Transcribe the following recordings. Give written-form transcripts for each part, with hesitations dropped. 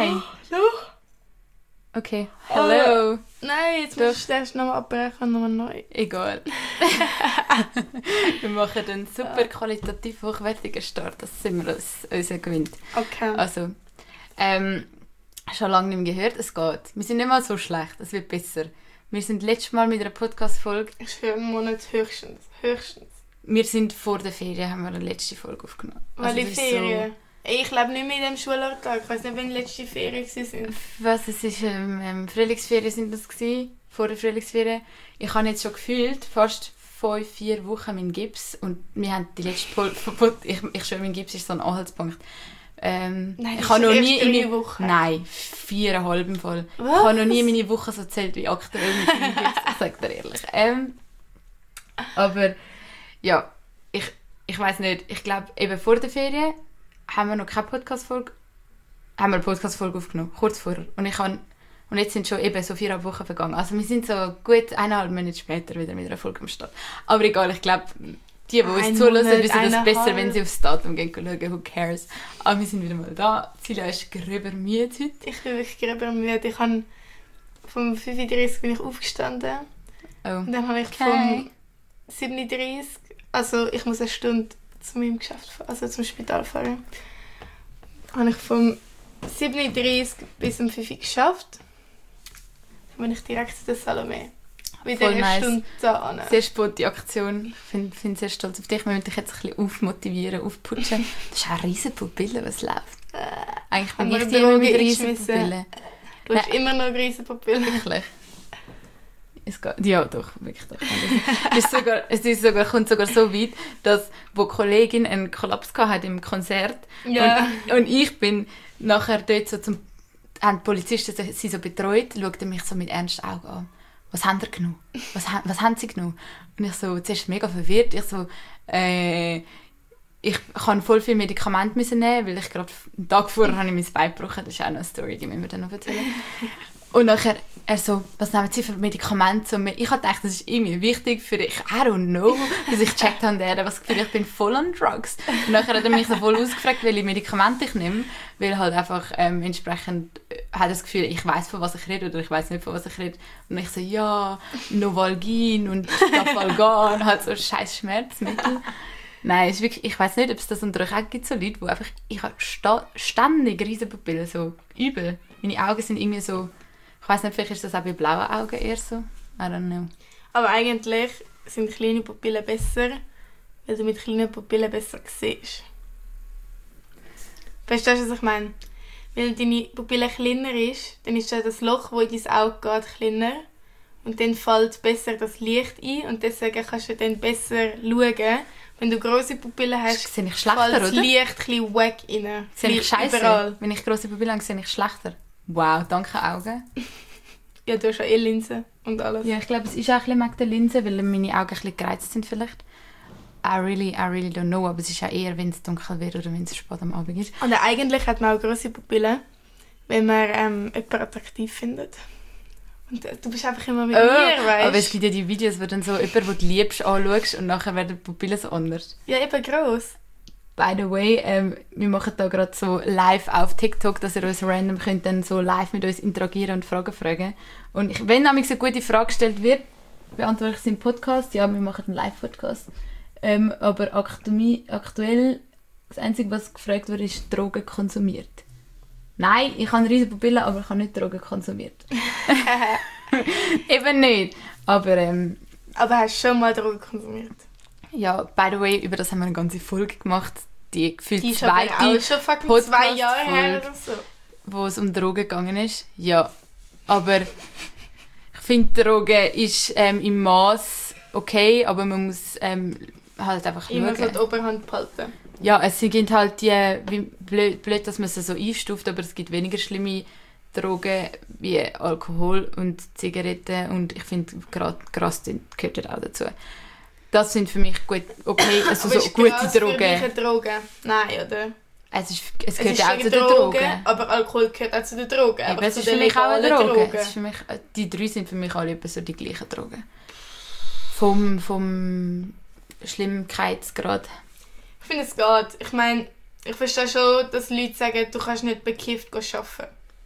Nein. Doch. Okay. Hello. Nein, jetzt musst du erst nochmal abbrechen und nochmal neu. Egal. Wir machen einen super qualitativ hochwertigen Start. Das sind wir unser Gewinn. Okay. Also, schon lange nicht mehr gehört. Es geht. Wir sind nicht mal so schlecht. Es wird besser. Wir sind letztes Mal mit einer Podcast-Folge. Ist für einen Monat höchstens. Wir sind vor der Ferien, haben wir eine letzte Folge aufgenommen. Welche Ferien? Ich lebe nicht mehr in diesem Schulalltag. Ich weiß nicht, wann die letzte Ferien waren. Was, es ist Frühlingsferien sind das gewesen, vor der Frühlingsferien. Ich habe jetzt schon gefühlt fast 5-4 Wochen meinen Gips und wir haben die letzte Folge, ich schwöre, mein Gips ist so ein Anhaltspunkt. Nein, ich habe noch nie 3 Wochen. Nein, 4,5 im Fall. Was? Ich habe noch nie meine Woche so zählt wie aktuell mit meinem Gips, ich sage dir ehrlich. Aber ja, ich weiß nicht, ich glaube eben vor der Ferien haben wir noch keine Podcast-Folge, haben wir eine Podcast-Folge aufgenommen, kurz vorher. Und jetzt sind schon eben so 4 Wochen vergangen. Also wir sind so gut 1,5 Monate später wieder mit einer Folge am Start. Aber egal, ich glaube, die uns zuhören, wissen das besser, wenn sie aufs Datum gehen schauen, who cares. Aber wir sind wieder mal da. Silja ist gröber müde heute. Ich bin wirklich gröber müde. Ich habe vom 35 bin ich aufgestanden. Oh. Und dann habe ich vom 37, also ich muss eine Stunde zu meinem Geschäft fahren, also zum Spital fahren. Habe ich vom 37 bis um 5 Uhr geschafft. Dann bin ich direkt zu der Salome. Wieder Voll eine nice. Stunde da. Sehr spontane Aktion. Ich bin sehr stolz auf dich. Wir müssen dich jetzt ein bisschen aufmotivieren, aufputschen. Das ist eine riesen Pupille, was läuft. Eigentlich bin ich die immer mit riesen Pupillen. Du hast immer noch riesen Pupillen. Wirklich. Es geht, ja, doch, wirklich doch. Kommt sogar so weit, dass wo die Kollegin einen Kollaps hatte im Konzert Ja. und ich bin nachher dort so haben die Polizisten sie so betreut, schauten mich so mit ernsten Augen an. Was haben sie genommen? Was haben sie genommen? Und ich so, zuerst mega verwirrt. Ich so, ich kann voll viel Medikamente nehmen, weil ich gerade einen Tag vorher habe ich mein Bein gebrochen. Das ist auch noch eine Story, die müssen wir dann noch erzählen. Und nachher, er so, was nehmen Sie für Medikamente? Und ich habe gedacht, das ist irgendwie wichtig für ich, I don't know, dass ich gecheckt habe, was Gefühl, ich bin voll an Drugs. Und nachher hat er mich so voll ausgefragt, welche Medikamente ich nehme, weil halt einfach entsprechend hat das Gefühl, ich weiss, von was ich rede oder ich weiss nicht, von was ich rede. Und ich so, ja, Novalgin und Stafalgan, halt so scheiß Schmerzmittel. Nein, ist wirklich, ich weiss nicht, ob es das unter euch auch gibt, so Leute, die einfach, ich habe ständig Riesenpupillen, so übel. Meine Augen sind irgendwie so, ich weiss nicht, vielleicht ist das auch bei blauen Augen eher so. I don't know. Aber eigentlich sind kleine Pupillen besser, weil du mit kleinen Pupillen besser siehst. Verstehst du, was ich meine? Wenn deine Pupille kleiner ist, dann ist ja das Loch, das in dein Auge geht, kleiner. Und dann fällt besser das Licht ein und deswegen kannst du dann besser schauen. Wenn du grosse Pupillen hast, sehe ich schlechter, fällt das oder? Licht ein bisschen wack rein. Sehe ich scheiße? Überall. Wenn ich grosse Pupillen habe, sehe ich schlechter. Wow, danke Augen. Ja, du hast ja Linsen und alles. Ja, ich glaube, es ist auch ein bisschen wegen der Linse, weil meine Augen ein bisschen gereizt sind vielleicht. I really don't know, aber es ist auch eher, wenn es dunkel wird oder wenn es spät am Abend ist. Und eigentlich hat man auch grosse Pupillen, wenn man jemanden attraktiv findet. Und du bist einfach immer mit mir, weißt du? Aber es gibt ja die Videos, wo dann so jemand, den du liebst, anschaust und nachher werden die Pupillen so anders. Ja, eben gross. By the way, wir machen da gerade so live auf TikTok, dass ihr uns random könnt dann so live mit uns interagieren und Fragen fragen. Und wenn nämlich so eine gute Frage gestellt wird, beantworte ich sie im Podcast. Ja, wir machen einen Live-Podcast. Aber aktuell, das Einzige, was gefragt wurde, ist Drogen konsumiert. Nein, ich habe eine riesige Pupille, aber ich habe nicht Drogen konsumiert. Eben nicht. Aber hast du schon mal Drogen konsumiert? ja, by the way, über das haben wir eine ganze Folge gemacht. Die gefühlt Die ist zweite aber auch schon fucking 2 Jahre her oder so. Wo es um Drogen gegangen ist. Ja, aber ich finde, Drogen ist im Maß okay, aber man muss halt einfach schauen. Immer so die Oberhand behalten. Ja, es gibt halt die, wie blöd, dass man sie so einstuft, aber es gibt weniger schlimme Drogen wie Alkohol und Zigaretten und ich finde, gerade Gras gehört dort auch dazu. Das sind für mich gut, okay, also so gute Gras Drogen. für dich Drogen? Nein, oder? Es gehört ja auch zu den Drogen, Drogen. aber Alkohol gehört auch zu den Drogen. Eben, Aber es zu ist den für mich auch eine legalen Droge. Es ist für mich, die 3 sind für mich alle etwa so die gleichen Drogen. Vom Schlimmkeitsgrad. Ich finde, es geht. Ich meine, ich verstehe schon, dass Leute sagen, du kannst nicht bekifft arbeiten.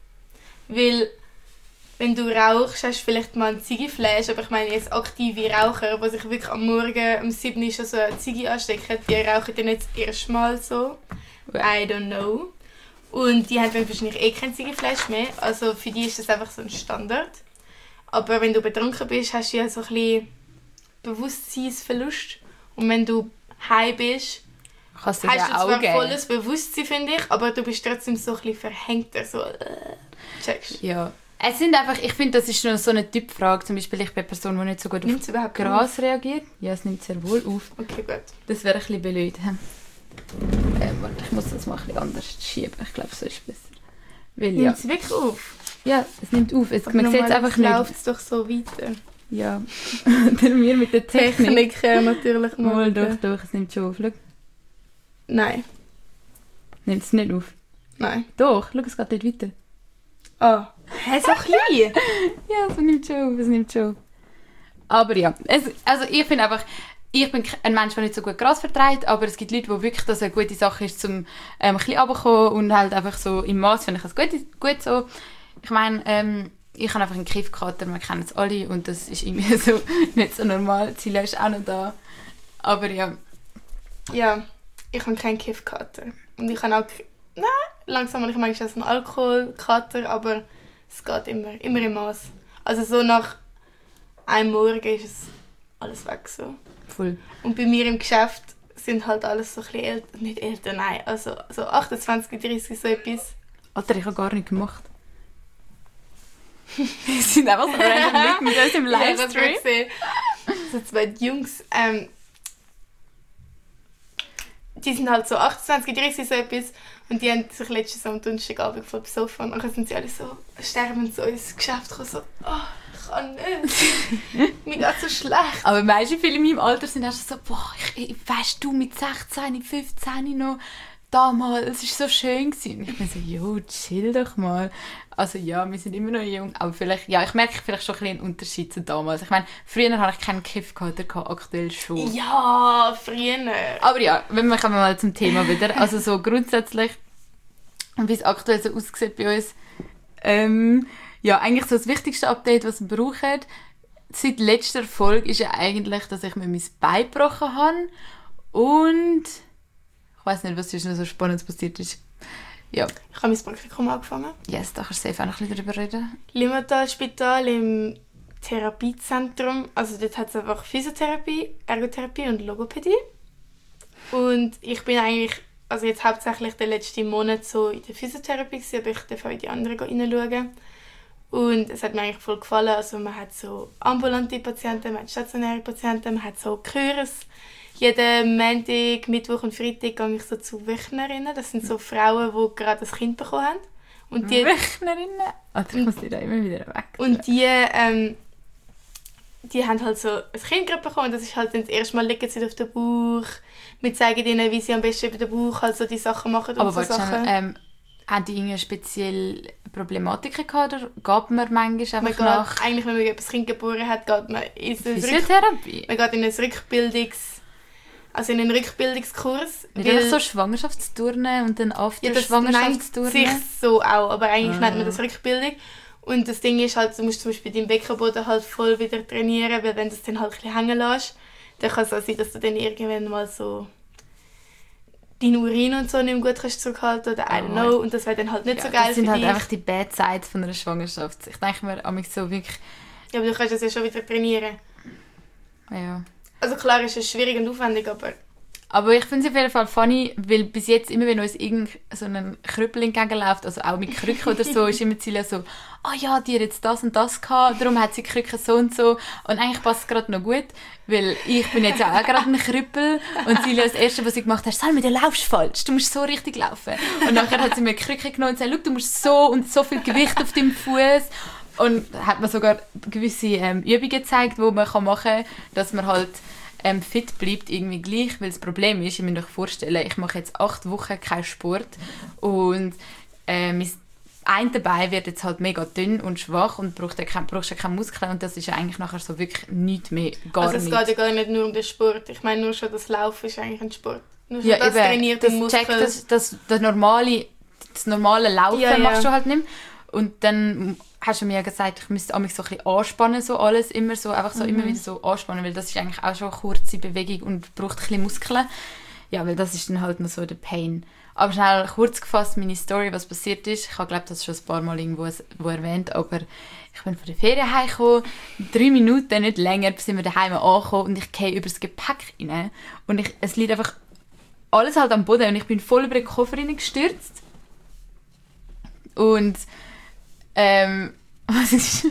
Weil, wenn du rauchst, hast du vielleicht mal ein Ziggiflash, aber ich meine jetzt aktive Raucher, die sich wirklich am Morgen um 7 Uhr schon so eine Ziggy anstecken, die rauchen dann nicht das erste Mal so. I don't know. Und die haben dann wahrscheinlich eh kein Ziggiflash mehr, also für die ist das einfach so ein Standard. Aber wenn du betrunken bist, hast du ja so ein bisschen Bewusstseinsverlust. Und wenn du high bist, hast du zwar volles Bewusstsein, finde ich, aber du bist trotzdem so ein bisschen verhängter, so checkst. Ja. Es sind einfach, ich finde, das ist nur so eine Typfrage. Zum Beispiel, ich bin eine Person, die nicht so gut auf Gras reagiert. Ja, es nimmt sehr wohl auf. Okay, gut. Das wäre ein bisschen blöd. Warte, ich muss das mal ein bisschen anders schieben. Ich glaube, so ist es besser. Weil, ja. Nimmt es wirklich auf? Ja, es nimmt auf. Man sieht es einfach nicht. Läuft es doch so weiter. Ja. Wir mit der Technik. Natürlich mal. Doch, es nimmt schon auf. Schau. Nein. Nimmt es nicht auf? Nein. Doch, schau, es geht nicht weiter. Ah. Hä, so klein? Ja, es nimmt schon auf. Aber ja, also ich finde einfach, ich bin ein Mensch, der nicht so gut Gras verträgt, aber es gibt Leute, die wirklich das eine gute Sache ist, um ein bisschen runterzukommen und halt einfach so im Maß finde ich das gut so. Ich meine, ich habe einfach einen Kiffkater, wir kennen es alle und das ist irgendwie so nicht so normal. Ziel ist auch noch da. Aber ja. Ja, ich habe keinen Kiffkater. Und ich habe auch... Nein, langsam habe ich manchmal einen Alkoholkater, aber es geht immer im Maß. Also so nach einem Morgen ist es alles weg so. Voll. Und bei mir im Geschäft sind halt alles so ein bisschen nicht älter, nein, also so 28, 30, so etwas. Alter, ich habe gar nicht gemacht. Wir sind einfach so random Leute mit uns im Livestream. Ja, so zwei Jungs, die sind halt so 28, 30, so etwas. Und die haben sich letztens am Donnerstagabend voll besoffen. Und dann sind sie alle so sterbend so ins Geschäft gekommen, so, ich kann nicht, mir geht so schlecht. Aber manche viele in meinem Alter sind erst so, weißt du, mit 16, 15 noch, damals, es war so schön gewesen. Und ich bin so, jo, chill doch mal. Also ja, wir sind immer noch jung, aber vielleicht, ja, ich merke vielleicht schon ein bisschen einen Unterschied zu damals. Ich meine, früher hatte ich keinen Kiffkater, aktuell schon. Ja, früher. Aber ja, wenn wir kommen mal zum Thema wieder. Also so grundsätzlich, wie es aktuell so aussieht bei uns, ja, eigentlich so das wichtigste Update, was wir brauchen, seit letzter Folge ist ja eigentlich, dass ich mir mein Bein gebrochen habe und ich weiss nicht, was sonst noch so Spannendes passiert ist. Ja. Ich habe mein Praktikum angefangen. Yes, da kannst du safe auch noch ein bisschen darüber reden. Limmatal-Spital im Therapiezentrum. Also dort hat es einfach Physiotherapie, Ergotherapie und Logopädie. Und ich bin eigentlich, also jetzt hauptsächlich den letzten Monat so in der Physiotherapie gewesen, aber ich darf auch in die anderen reinschauen. Und es hat mir eigentlich voll gefallen. Also man hat so ambulante Patienten, man hat stationäre Patienten, man hat so Kurs. Jeden Montag, Mittwoch und Freitag gehe ich so zu Wöchnerinnen. Das sind so Frauen, die gerade ein Kind bekommen haben. Und die Wöchnerinnen? Also ich muss die da immer wieder weg. Und die haben halt so ein Kind gerade bekommen. Das ist halt dann das erste Mal, liegen sie auf dem Bauch. Wir zeigen ihnen, wie sie am besten über den Bauch halt so die Sachen machen. Aber so Sachen. Haben die irgendeine spezielle Problematik gehabt oder geht man manchmal einfach nach... Eigentlich, wenn man ein Kind geboren hat, geht man in Physiotherapie? Man geht in einen Rückbildungskurs. Nicht einfach so Schwangerschaftsturnen und dann After-Schwangerschaftsturnen? Ja, das nennt sich so auch, aber eigentlich nennt man das Rückbildung. Und das Ding ist halt, du musst zum Beispiel deinen Beckenboden halt voll wieder trainieren, weil wenn du es dann halt ein bisschen hängen lässt, dann kann es auch sein, dass du dann irgendwann mal so deinen Urin und so nicht mehr gut kannst zurückhalten oder I don't know. Und das wäre dann halt nicht so geil für dich. Das sind halt einfach die Bad Sides von einer Schwangerschaft. Ich denke mir so wirklich... Ja, aber du kannst das ja schon wieder trainieren. Ja. Also klar ist es schwierig und aufwendig, aber... Aber ich finde es auf jeden Fall funny, weil bis jetzt immer, wenn uns irgend so ein Krüppel entgegenläuft, also auch mit Krücken oder so, ist immer Ziel so, ja, die hat jetzt das und das gehabt, darum hat sie Krücken so und so. Und eigentlich passt es gerade noch gut, weil ich bin jetzt auch gerade ein Krüppel und Silja, das Erste, was sie gemacht hat, Salmi, du laufst falsch, du musst so richtig laufen. Und nachher hat sie mir Krücken genommen und gesagt, schau, du musst so und so viel Gewicht auf deinem Fuß. Und hat mir sogar gewisse Übungen gezeigt, die man machen kann, dass man halt fit bleibt irgendwie gleich, weil das Problem ist, ich muss euch vorstellen, ich mache jetzt 8 Wochen keinen Sport und mein eine Bein wird jetzt halt mega dünn und schwach und brauchst ja keine Muskeln und das ist ja eigentlich nachher so wirklich nichts mehr, gar nicht. Also es geht ja gar nicht nur um den Sport, ich meine nur schon das Laufen ist eigentlich ein Sport. Nur schon ja, das eben, trainiert den Muskel. Das normale Laufen machst du halt nicht mehr. Und dann hast du mir gesagt, ich müsste mich so ein bisschen anspannen, so alles, immer so, einfach so immer wieder so anspannen, weil das ist eigentlich auch schon eine kurze Bewegung und braucht ein bisschen Muskeln. Ja, weil das ist dann halt noch so der Pain. Aber schnell kurz gefasst, meine Story, was passiert ist. Ich habe, glaube das schon ein paar Mal irgendwo erwähnt, aber ich bin von der Ferien heimgekommen, 3 Minuten, nicht länger, bis wir daheim angekommen und ich gehe über das Gepäck rein. Und es liegt einfach alles halt am Boden und ich bin voll über den Koffer reingestürzt. Und was ist?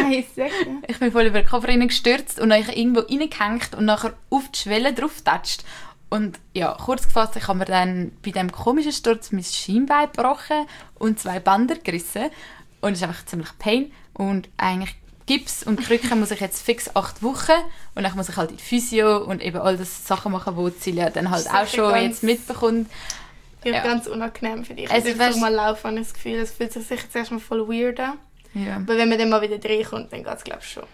Ich bin voll über den Koffer reingestürzt und dann irgendwo reingehängt und nachher auf die Schwelle drauf getatscht. Und ja, kurz gefasst, ich habe mir dann bei diesem komischen Sturz mein Schienbein gebrochen und 2 Bänder gerissen. Und es ist einfach ziemlich Pain. Und eigentlich Gips und Krücken muss ich jetzt fix 8 Wochen. Und dann muss ich halt in die Physio und eben all das Sachen machen, die Celia dann halt auch schon jetzt mitbekommt. Ja, ganz unangenehm für dich. Also, wenn ich mal laufe, habe ich das Gefühl, es fühlt sich sicher zuerst mal voll weird an. Ja. Aber wenn man dann mal wieder reinkommt, dann geht es, glaube ich, schon.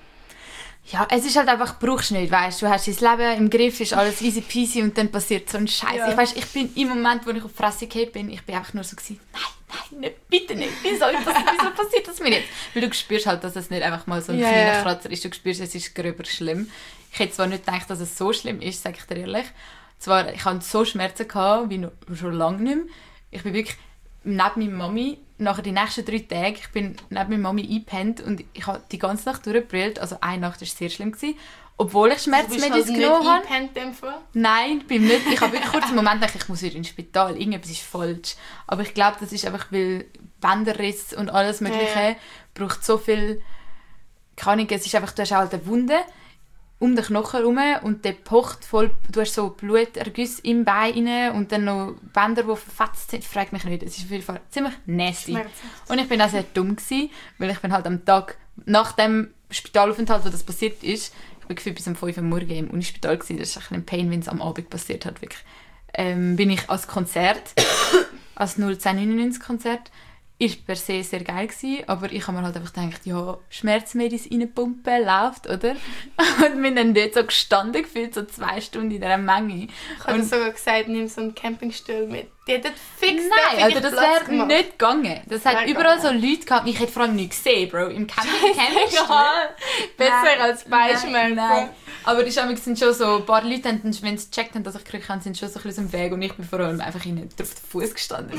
Ja, es ist halt einfach, brauchst du nicht, weißt du, hast dein Leben im Griff, ist alles easy peasy und dann passiert so ein Scheiß. Ja. Ich bin im Moment, wo ich auf die Fresse gefallen bin, ich bin einfach nur so gewesen, nein, nicht, bitte nicht, wieso passiert das mir jetzt? Weil du spürst halt, dass es nicht einfach mal so ein kleiner Kratzer ist, du spürst, es ist gröber schlimm. Ich hätte zwar nicht gedacht, dass es so schlimm ist, sage ich dir ehrlich. Zwar, ich hatte so Schmerzen gehabt, wie noch, schon lange nicht mehr. Ich bin wirklich neben meiner Mami, nachher die nächsten 3 Tage, ich bin neben meiner Mami eingepennt und ich habe die ganze Nacht durchgebrüllt. Also eine Nacht war sehr schlimm gewesen, obwohl ich Schmerzmedizin genommen habe. Du bist halt nicht eingepennt? Nein, ich bin nicht. Ich habe wirklich kurz einen Moment gedacht, ich muss wieder ins Spital, irgendetwas ist falsch. Aber ich glaube, das ist einfach, weil Bänderriss und alles Mögliche braucht so viel, keine Ahnung, es ist einfach, du hast halt eine Wunde um den Knochen herum und der pocht voll, du hast so Blutergüsse im Bein rein und dann noch Bänder, die verfetzt sind, frag mich nicht, es ist auf jeden Fall ziemlich nasty. Und ich bin auch sehr dumm gewesen, weil ich bin halt am Tag nach dem Spitalaufenthalt, wo das passiert ist, ich bin gefühlt bis um 5 Uhr morgens im Unispital gewesen, das ist ein bisschen Pain, wenn es am Abend passiert hat, wirklich. Bin ich als Konzert, als 01099-Konzert, ist per se sehr geil gewesen, aber ich habe mir halt einfach gedacht, ja, Schmerzmedis reinpumpen, läuft, oder? Und bin dann dort so gestanden gefühlt, so 2 Stunden in dieser Menge. Ich habe sogar gesagt, nimm so einen Campingstuhl mit. Die hätten fix Nein, also das wäre nicht gegangen. Das hat überall so Leute gehabt, ich hätte vor allem nicht gesehen, Bro, im Campingstuhl. Besser als Beischmerzen. Nein. Aber die sind schon so, ein paar Leute, wenn sie gecheckt haben, dass ich Krücken habe, sind schon so ein bisschen aus dem Weg und ich bin vor allem einfach ihnen auf den Fuß gestanden.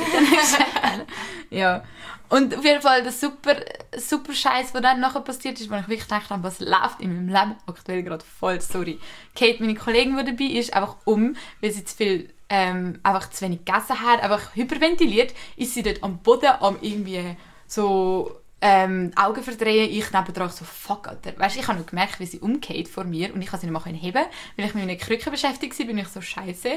Ja. Und auf jeden Fall der super Scheiß, was dann nachher passiert ist, wo ich wirklich gedacht habe, was läuft in meinem Leben aktuell gerade voll, sorry. Kate, meine Kollegin, die dabei ist, einfach weil sie zu viel, einfach zu wenig gegessen hat, einfach hyperventiliert, ist sie dort am Boden am irgendwie so Augen verdrehen, ich nebendran so, fuck, Alter. Weißt, ich habe noch gemerkt, wie sie umgeht vor mir und ich konnte sie nicht mehr heben, weil ich mit meinen Krücken beschäftigt war, bin ich so scheiße.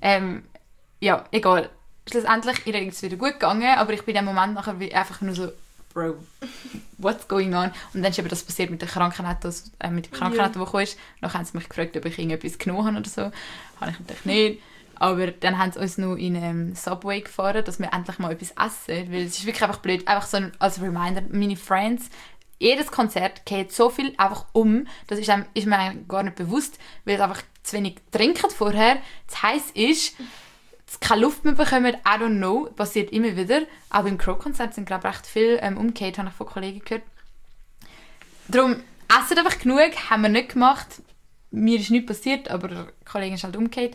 Ja, egal. Schlussendlich ihr ist es wieder gut gegangen, aber ich bin in dem Moment nachher einfach nur so, Bro, what's going on? Und dann ist eben das passiert mit dem Krankenauto, der gekommen ist. Dann haben sie mich gefragt, ob ich irgendetwas genommen habe oder so. Habe ich natürlich nicht. Aber dann haben sie uns noch in einen Subway gefahren, dass wir endlich mal etwas essen. Weil es ist wirklich einfach blöd. Einfach so als Reminder, meine Friends, jedes Konzert geht so viel einfach um, das ist mir gar nicht bewusst, weil sie einfach zu wenig trinken vorher. Das heisst ist, keine Luft mehr bekommen, I don't know, passiert immer wieder. Auch beim Crow-Konzert sind, glaube ich, recht viel umgekehrt, habe ich von Kollegen gehört. Darum, essen einfach genug, haben wir nicht gemacht. Mir ist nichts passiert, aber der Kollege ist halt umgekehrt.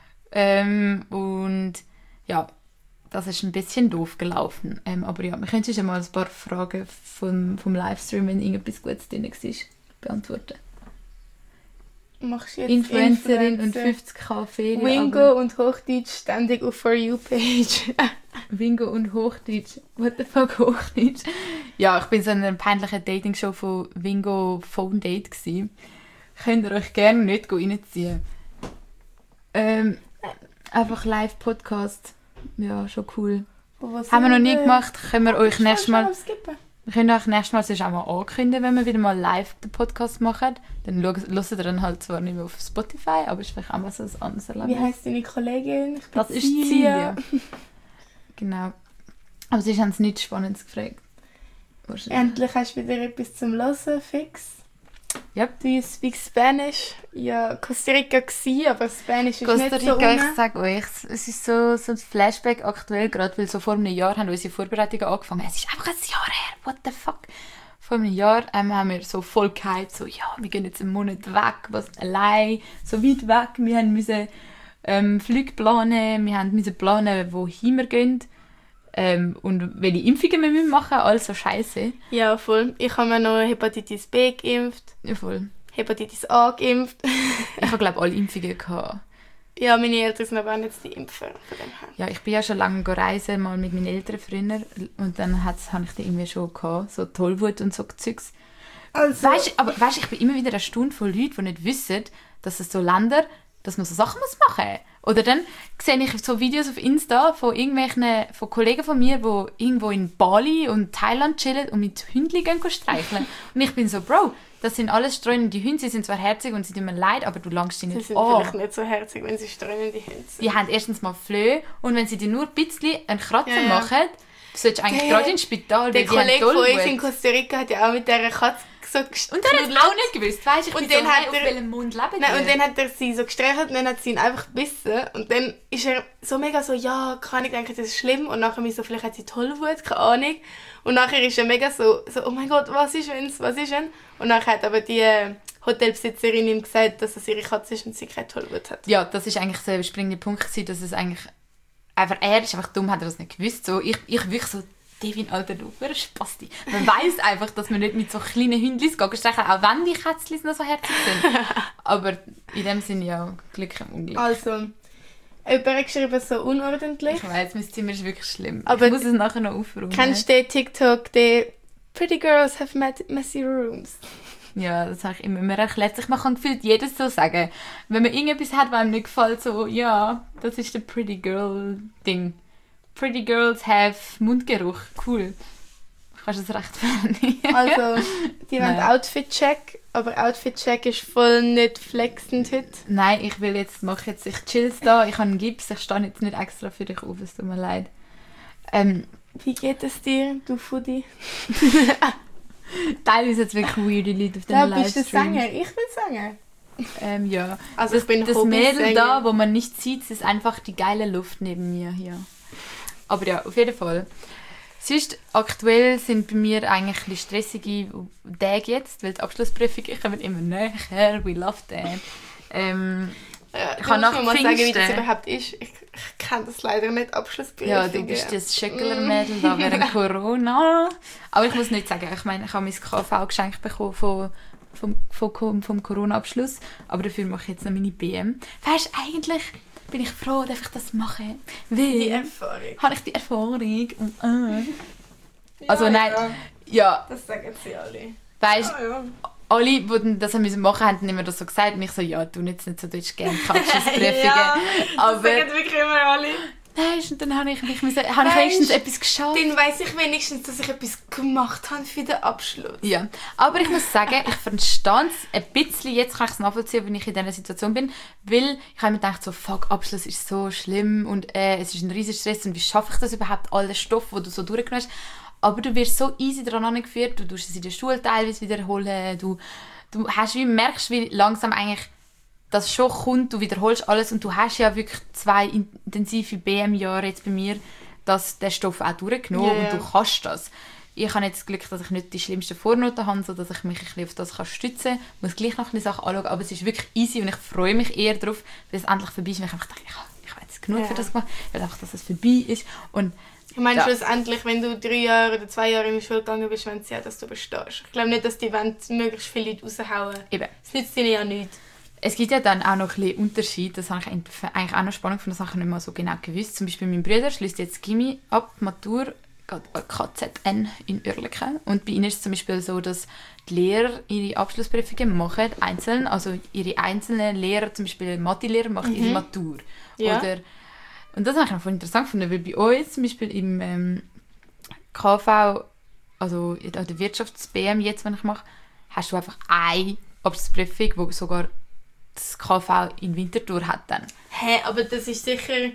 Und ja, das ist ein bisschen doof gelaufen. Aber ja, wir können schon mal ein paar Fragen vom Livestream, wenn irgendetwas Gutes drin war, beantworten. Machst jetzt Influencerin und 50k Ferien. Wingo und Hochdeutsch ständig auf For You-Page. Wingo und Hochdeutsch. What the fuck, Hochdeutsch? Ja, ich bin so in einer peinlichen Dating-Show von Wingo Phone Date gewesen. Könnt ihr euch gerne nicht reinziehen. Einfach Live-Podcast. Ja, schon cool. Haben wir noch nie gemacht. Können wir euch nächstes Mal... Wir können euch nächstes Mal sonst auch mal ankündigen, wenn wir wieder mal live den Podcast machen. Dann hört ihr dann halt zwar nicht mehr auf Spotify, aber es ist vielleicht auch mal so ein anderes Erlebnis. Wie heisst deine Kollegin? Das ist Celia. Genau. Aber sie haben es nichts Spannendes gefragt. Endlich hast du wieder etwas zum Hören, fix. Yep. Do you speak Spanish? Ja, Costa Rica war, aber Spanisch ist Costa nicht so Rica, rum. ich sage euch, es ist so ein Flashback aktuell, gerade weil so vor einem Jahr haben unsere Vorbereitungen angefangen. Es ist einfach ein Jahr her, what the fuck. Vor einem Jahr haben wir so voll gehypt, so ja, wir gehen jetzt einen Monat weg, was allein, so weit weg. Wir mussten Flüge planen, wir mussten planen, wohin wir gehen und welche Impfungen wir machen müssen, alles so scheisse. Ja, voll. Ich habe mir noch Hepatitis B geimpft, Ja, voll. Hepatitis A geimpft. Ich habe, glaube ich, alle Impfungen gehabt. Ja, meine Eltern sind aber auch nicht die Impfer von dem her. Ja, ich bin ja schon lange reisen, mal mit meinen Eltern früher. Und dann habe ich die irgendwie schon gehabt, so Tollwut und so Zeugs. Also, Weißt du, ich bin immer wieder erstaunt von Leuten, die nicht wissen, dass es so Länder, dass man so Sachen machen muss. Oder dann sehe ich so Videos auf Insta von von Kollegen von mir, die irgendwo in Bali und Thailand chillen und mit Hündchen gehen streicheln. Und ich bin so, Bro, das sind alles streunende Hunde, sie sind zwar herzig und sie tun mir leid, aber du langst sie sie nicht sind an. vielleicht nicht so herzig, wenn sie streunende Hunde sind. Die haben erstens mal Flöhe und wenn sie dir nur ein bisschen einen Kratzer Ja, ja. machen, du solltest eigentlich gerade ins Spital, Der weil die haben Kollege von uns in Tollwut. Costa Rica hat ja auch mit dieser Katze so Und der hat es auch nicht gewusst, weißt du, ich Und bin so, dann hat hey, auf er- welchem Mund leben die? Nein, und dann hat er sie so gestreichelt und dann hat sie ihn einfach gebissen. Und dann ist er so mega so, ja, kann ich denken, das ist schlimm. Und nachher so, vielleicht hat sie Tollwut, keine Ahnung. Und nachher ist er mega so oh mein Gott, was ist wenn's? Und nachher hat aber die Hotelbesitzerin ihm gesagt, dass es ihre Katze ist und sie keine Tollwut hat. Ja, das ist eigentlich der springende Punkt gewesen, dass es eigentlich einfach, er ist einfach dumm, hat er das nicht gewusst. So, ich wirklich so, Devin, Alter, du für ein Spasti. Man weiss einfach, dass man nicht mit so kleinen Hündchen streicheln, auch wenn die Kätzchen noch so herzig sind. Aber in dem Sinne ja, Glück im Unglück. Also, jemand hat geschrieben, so unordentlich. Ich weiss, mein Zimmer ist wirklich schlimm. Aber ich muss es nachher noch aufräumen. Kennst du den TikTok, den Pretty Girls have messy rooms? Ja, das habe ich immer. Man erklärt sich, man kann gefühlt jedes so sagen. Wenn man irgendetwas hat, was einem nicht gefällt, so, ja, das ist der Pretty Girl Ding. Pretty Girls have Mundgeruch. Cool. Ich weiß es recht funny. Also, die wollen Nein. Outfit-Check, aber Outfit-Check ist voll nicht flexend heute. Nein, ich chill da, ich habe einen Gips, ich stehe jetzt nicht extra für dich auf, es tut mir leid. Wie geht es dir, du Foodie? Teilweise jetzt wirklich weirde Leute auf den Ja, bist du Livestream. Sänger? Ich bin Sänger. Ja. Also ich bin Das Mädel Hobbysänger. da, wo man nicht sieht, ist einfach die geile Luft neben mir hier. Aber ja, auf jeden Fall. Sonst, aktuell sind bei mir eigentlich ein bisschen stressige Tage jetzt, weil die Abschlussprüfungen kommen immer näher. We love that. Ja, Ich kann nach mir mal sagen, wie das Pfingsten- überhaupt ist. Ich kenne das leider nicht, Abschlussprüfung. Ja, du bist das Schöckler-Mädel da während Corona. Aber ich muss nicht sagen, ich meine, ich habe mein KV geschenkt bekommen vom Corona-Abschluss. Aber dafür mache ich jetzt noch meine BM. Weißt du, eigentlich bin ich froh, dass ich das mache. Die Weil Erfahrung. habe ich die Erfahrung. Also nein, Ja, ja, das sagen sie alle. weißt Ja, ja. alle, die das machen mussten, haben dann immer das so gesagt. Und ich so, ja, du jetzt nicht so deutsch gerne Abschlussprüfungen. Ja, das Aber sagen wirklich immer alle. nein, und dann habe ich wenigstens etwas geschafft. Dann weiss ich wenigstens, dass ich etwas gemacht habe für den Abschluss. Ja, aber ich muss sagen, ich verstehe es ein bisschen, jetzt kann ich es nachvollziehen, wenn ich in dieser Situation bin, weil ich habe mir gedacht, so, fuck, Abschluss ist so schlimm und es ist ein riesiger Stress und wie schaffe ich das überhaupt, all den Stoff, den du so durchgenommen hast. Aber du wirst so easy daran angeführt, du tust es in der Schule teilweise wiederholen, du merkst, wie langsam eigentlich das schon kommt, du wiederholst alles und du hast ja wirklich 2 intensive BM-Jahre jetzt bei mir, dass der Stoff auch durchgenommen Ja, ja. und du kannst das. Ich habe jetzt das Glück, dass ich nicht die schlimmsten Vornoten habe, sodass ich mich ein bisschen auf das stützen kann. Ich muss gleich noch ein bisschen Sachen anschauen, aber es ist wirklich easy und ich freue mich eher darauf, weil es endlich vorbei ist. Und ich einfach denke, ich habe jetzt genug für das gemacht, weil einfach, dass es vorbei ist. Und Ich meine, Ja. schlussendlich, wenn du 3 Jahre oder 2 Jahre in die Schule gegangen bist, wollen sie ja, dass du bestehst. Ich glaube nicht, dass die wollen möglichst viele Leute raushauen. eben. Das nützt ihnen ja nichts. Es gibt ja dann auch noch ein bisschen Unterschied, das habe ich eigentlich auch noch spannend gefunden, das habe ich nicht mal so genau gewusst. Zum Beispiel mein Bruder schließt jetzt Gymi ab, Matur, geht an KZN in Oerlikon. Und bei ihnen ist es zum Beispiel so, dass die Lehrer ihre Abschlussprüfungen machen, einzeln. Also ihre einzelnen Lehrer, zum Beispiel Mathe-Lehrer, machen ihre Matur. Ja. Und das habe ich noch voll interessant gefunden, weil bei uns zum Beispiel im KV, also in der Wirtschafts-BM jetzt, wenn ich mache, hast du einfach eine Abschlussprüfung, wo sogar das KV in Winterthur hat dann. Hä, aber das ist sicher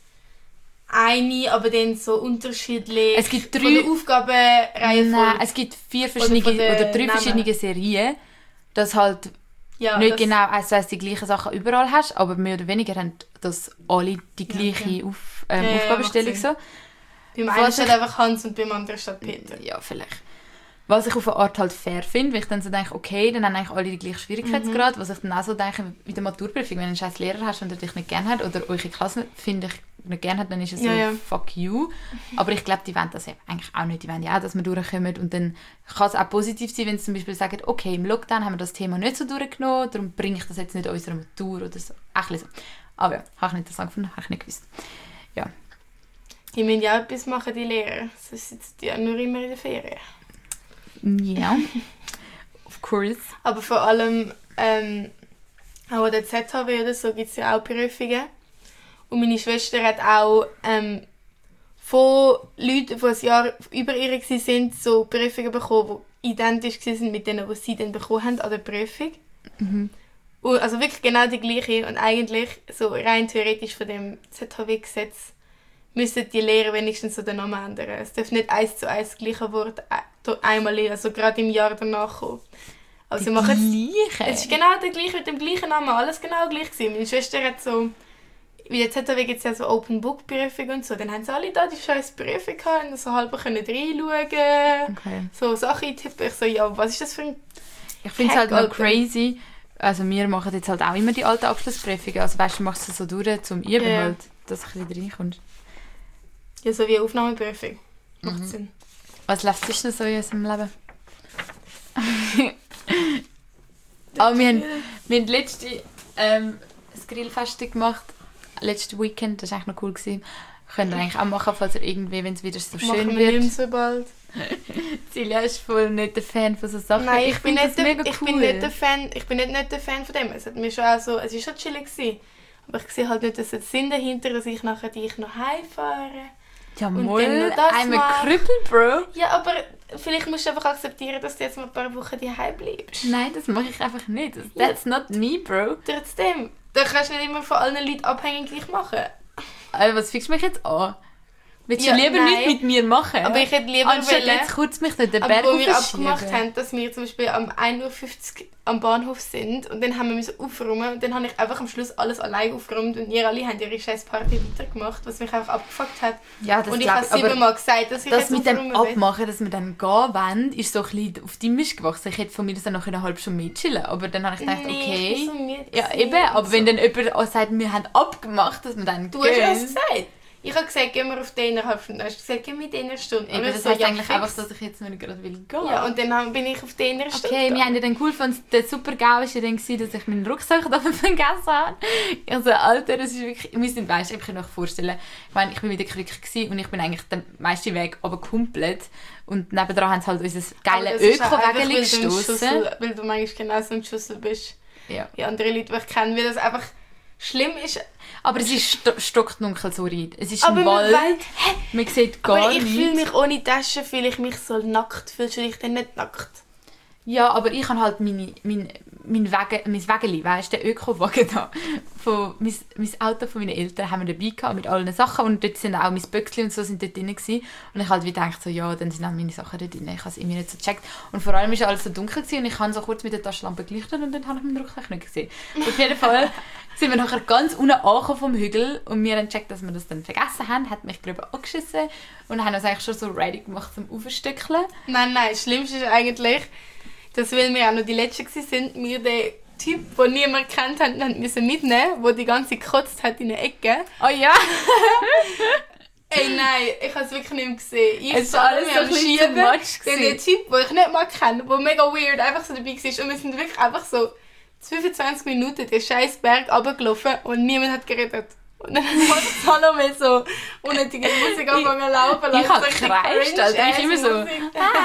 eine, aber dann so unterschiedlich. Es gibt 3 von der Aufgabenreihe Nein, es gibt 4 verschiedene von den oder 3 Namen. verschiedene Serien. dass halt Ja, nicht das- genau die gleichen Sachen überall hast, aber mehr oder weniger haben das alle die gleiche Ja, Aufgabenstellung. macht So. Beim einen Was steht ich- einfach Hans und beim anderen steht Peter. Ja, vielleicht. Was ich auf eine Art halt fair finde, weil ich dann so denke, okay, dann haben eigentlich alle die gleichen Schwierigkeitsgrad. Was ich dann auch so denke, wie der Maturprüfung, wenn du einen scheiß Lehrer hast und er dich nicht gerne hat oder eure Klasse finde ich nicht gerne hat, dann ist es so, Ja. fuck you. Aber ich glaube, die wollen das eben eigentlich auch nicht. Die wollen ja auch, dass wir durchkommen. Und dann kann es auch positiv sein, wenn sie zum Beispiel sagen, okay, im Lockdown haben wir das Thema nicht so durchgenommen, darum bringe ich das jetzt nicht an unserer Matur oder so. Auch ein bisschen so. Aber ja, habe ich nicht interessant gefunden, habe ich nicht gewusst. Ja. Die müssen ja auch etwas machen, die Lehrer. Sonst sitzen die ja nur immer in der Ferien. Ja. Of course. Aber vor allem auch an der ZHW oder so gibt es ja auch Prüfungen. Und meine Schwester hat auch von Leuten, die ein Jahr über ihr waren, so Prüfungen bekommen, die identisch waren mit denen, die sie dann bekommen haben an der Prüfung. Mhm. Und also wirklich genau die gleiche. Und eigentlich, so rein theoretisch von dem ZHW-Gesetz, müssen die Lehrer wenigstens so den Namen ändern. Es darf nicht 1:1 das gleiche Wort einmal lesen, also gerade im Jahr danach kommen. Also sie machen Gleiche? es ist genau der gleiche, mit dem gleichen Namen, alles genau gleich gewesen. Meine Schwester hat so, wie der ZHW gibt es ja so Open-Book-Prüfung und so, dann haben sie alle da die scheiß Prüfung gehabt und so halb können reinschauen, Okay. so Sachen eintippen. Ich so, ja, was ist das für ein... Ich finde es halt noch Alter. crazy. Also wir machen jetzt halt auch immer die alten Abschlussprüfungen. Also weißt du, machst du so durch zum Üben Ja. halt, dass du ein bisschen reinkommst. Ja, so wie eine Aufnahmeprüfung. Macht Mhm. Sinn. Was läuft sonst noch so in unserem Leben? Aber wir haben letzte ein Grillfest gemacht. Letztes Weekend, das war eigentlich noch cool. Könnt ihr eigentlich auch machen, falls ihr irgendwie, wenn es wieder so schön Machen wir wird. nicht mehr so bald. Silja ist voll nicht der Fan von so Sachen. Nein, ich bin find nicht das der, mega ich cool. bin nicht der Fan. Ich bin nicht der Fan von dem. Es hat mir schon auch so, es ist schon chillig gewesen. Aber ich sehe halt nicht, dass der Sinn dahinter, dass ich nachher dich noch heimfahre. Ja, und moll, dann noch das I'm a machen. Krüppel, Bro. Ja, aber vielleicht musst du einfach akzeptieren, dass du jetzt mal ein paar Wochen daheim bleibst. Nein, das mache ich einfach nicht. That's not me, Bro. Trotzdem, da kannst du nicht immer von allen Leuten abhängig gleich machen. Was fickst du mich jetzt an? Willst du Ja, lieber nein. nichts mit mir machen? Aber ich hätte lieber Anstatt wollen- jetzt kurz mich durch den Berg Aber wo wir aufschieben. abgemacht haben, dass wir zum Beispiel am 1:50 Uhr am Bahnhof sind und dann haben wir müssen aufräumen und dann habe ich einfach am Schluss alles allein aufgeräumt und ihr alle haben ihre scheiß Party weitergemacht, was mich einfach abgefuckt hat. Ja, das Und ich glaub habe ich, aber 7-mal gesagt, dass ich das jetzt mit dem aufräumen will. Abmachen, dass wir dann gehen wollen, ist so ein bisschen auf die Misch gewachsen. Ich hätte von mir das dann noch eine halbe Stunde mitchillen, aber dann habe ich gedacht, Nee, okay. ich bin so müde Ja, gewesen eben, aber und wenn so. dann jemand auch sagt, wir haben abgemacht, dass wir dann Du hast ja gehen. es gesagt. Ich habe gesagt, gehen wir auf die 1,5 Stunden. Du hast gesagt, gehen wir in die 1 Stunde. Eben, Und ich das so, heißt ja, eigentlich fix. einfach, dass ich jetzt nicht gerade will gehen. Ja, und dann bin ich auf die 1 Stunde Okay, wir haben ja dann cool gefunden, der super GAU war ja dann, dass ich meinen Rucksack da vergessen habe. Also, Alter, das ist wirklich... Wir sind, weißt du, ich kann mir vorstellen, ich meine, ich bin mit der Krücke gewesen und ich bin eigentlich den meisten Weg runtergekumpelt. Und nebendran haben sie halt unser geiles Öko-Wägeli gestossen. Weil du manchmal genau so ein Schüssel bist. Ja. Wie andere Leute, die ich kenne, weil das einfach schlimm ist. Aber es ist stockdunkel, sorry. Es ist Aber ein man Wald, weiss- man sieht gar Aber ich fühle nichts. mich ohne Tasche, fühle ich mich so nackt. Fühlst du dich denn nicht nackt? Ja, aber ich habe halt mein Wägeli, weißt du, der Öko-Wagen da. Mein Auto von meinen Eltern haben wir dabei gehabt, mit allen Sachen. Und dort sind auch mein Böckchen und so sind dort drin gewesen. Und ich halt wie gedacht, so, ja, dann sind auch meine Sachen dort drin. Ich habe es irgendwie nicht so gecheckt. Und vor allem war alles so dunkel gewesen, und ich habe so kurz mit der Taschenlampe geleuchtet und dann habe ich meinen Rucksack nicht gesehen. Auf jeden Fall sind wir nachher ganz unten angekommen vom Hügel und wir haben gecheckt, dass wir das dann vergessen haben, hat mich darüber angeschissen und haben uns eigentlich schon so ready gemacht zum Aufstückeln. Nein, das Schlimmste ist eigentlich, dass weil wir auch noch die Letzten waren, wir den Typ, den niemand kennt haben müssen mitnehmen, der die ganze Zeit gekotzt hat in der Ecke. Oh ja! Ey, nein, ich habe es wirklich nicht mehr gesehen. Ich Es war alles so ein bisschen too much Dann gewesen. der Typ, den ich nicht mal kenne, der mega weird einfach so dabei war. Und wir sind wirklich einfach so 25 Minuten den scheiß Berg runtergelaufen und niemand hat geredet. Und dann hat Salome so unnötige Musik angefangen zu laufen. Ich habe so gekreischt, Alter. Ich immer so. Musik.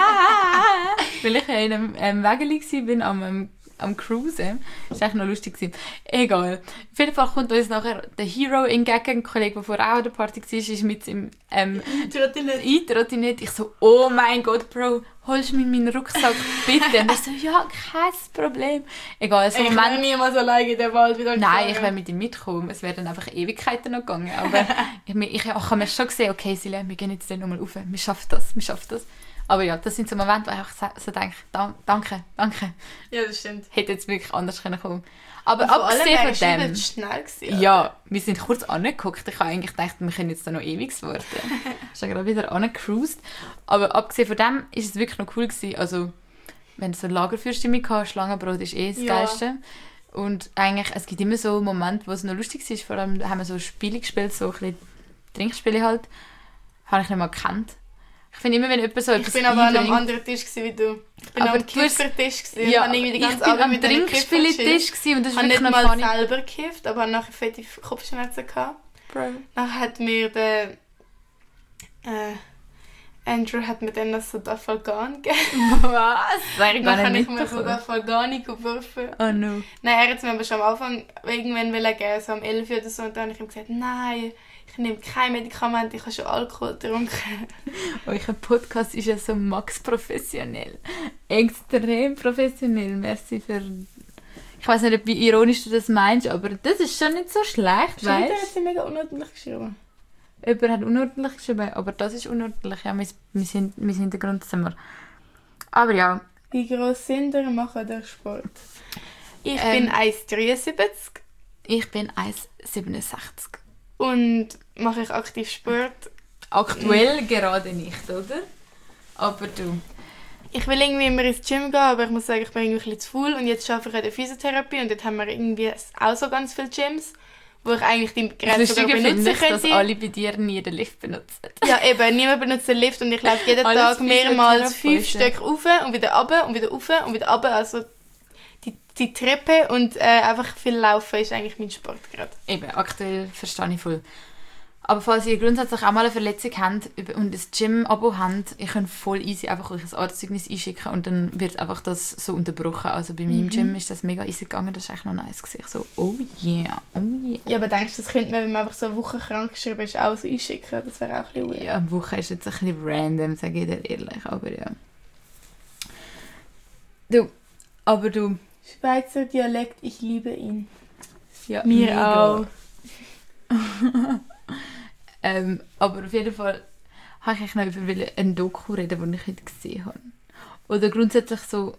Weil ich in einem Wägeli war, am Cruisen. Das war eigentlich noch lustig gewesen. Egal. Auf jeden Fall kommt uns nachher der Hero entgegen, ein Kollege, der vorher auch an der Party war, ist mit seinem Eintrottinett. Ich so, oh mein Gott, Bro, holst du mir meinen Rucksack bitte? Und er so, ja, kein Problem. Egal, so Ich wäre niemals alleine in den Wald wieder Nein, ich gefahren. wäre mit ihm mitgekommen. Es wäre dann einfach Ewigkeiten noch gegangen. Aber ich habe mir schon gesehen, okay, Silja, wir gehen jetzt dann nochmal rauf. Wir schaffen das. Aber ja, das sind so Momente, wo ich einfach so denke, danke. Ja, das stimmt. Hätte jetzt wirklich anders können kommen. Aber Vor allem abgesehen wäre von dem... es schnell gewesen. Ja, wir sind kurz angeguckt. Ich habe eigentlich gedacht, wir können jetzt da noch ewig warten. Ich bin gerade wieder angecruised. Aber abgesehen von dem ist es wirklich noch cool gewesen. Also, wenn du so Lagerfeuerstimmung hast, Schlangenbrot ist das Geilste. Und eigentlich, es gibt immer so Momente, wo es noch lustig ist. Vor allem haben wir so Spiele gespielt, so ein bisschen Trinkspiele halt. Habe ich nicht mal gekannt. Ich finde immer, wenn jemand so etwas Ich bin aber an einem anderen Tisch wie du. Ich bin am Kiffertisch. Ja, ich bin am Trinkspieletisch und das ist wirklich nicht mal funny. Selber gekifft, aber nachher fette Kopfschmerzen gehabt. Dann hat mir der Andrew hat mir dann so Dafalgan gegeben. Was? Das Dann habe ich mir so Dafalgani geworfen. Oh no. Nein, er hat es mir aber schon am Anfang irgendwann geben, so am 11 oder so. Und dann habe ich ihm gesagt, nein, ich nehme kein Medikament, ich habe schon Alkohol getrunken. Euer Podcast ist ja so max professionell. Extrem professionell. Merci für... Ich weiß nicht, wie ironisch du das meinst, aber das ist schon nicht so schlecht, Weißt du? weißt Hat mega unordentlich geschrieben. Jemand hat unordentlich geschrieben, aber das ist unordentlich. Ja, mein Hintergrundzimmer. Aber ja. Wie gross sind ihr, machen der Sport? Ich bin 1,73. Ich bin 1,67. Und mache ich aktiv Sport. Aktuell gerade nicht, oder? Aber du. Ich will irgendwie immer ins Gym gehen, aber ich muss sagen, ich bin irgendwie ein bisschen zu faul. Und jetzt arbeite ich in der Physiotherapie und dort haben wir irgendwie auch so ganz viele Gyms, wo ich eigentlich die Geräte sogar benutzen könnte. Dass alle bei dir nie den Lift benutzen. Ja, eben. Niemand benutzt den Lift und ich laufe jeden Tag mehrmals 5 Stück rauf und wieder runter und wieder rauf und wieder runter. Also die Treppe und einfach viel Laufen ist eigentlich mein Sport gerade. Eben, aktuell verstehe ich voll. Aber falls ihr grundsätzlich auch mal eine Verletzung habt und ein Gym-Abo habt, ihr könnt voll easy einfach euch ein Arztzeugnis einschicken und dann wird einfach das so unterbrochen. Also bei meinem Gym ist das mega easy gegangen, das ist echt noch nice gewesen. Ich so, oh yeah. Ja, aber denkst du, das könnte man, wenn man einfach so eine Woche krank geschrieben ist, auch so einschicken? Das wäre auch ein bisschen weird. Ja, eine Woche ist jetzt ein bisschen random, sage ich dir ehrlich, aber ja. Du... Schweizer Dialekt, ich liebe ihn. Ja, mir mega. auch. Aber auf jeden Fall wollte ich noch über ein Doku reden, das ich heute gesehen habe. Oder grundsätzlich so...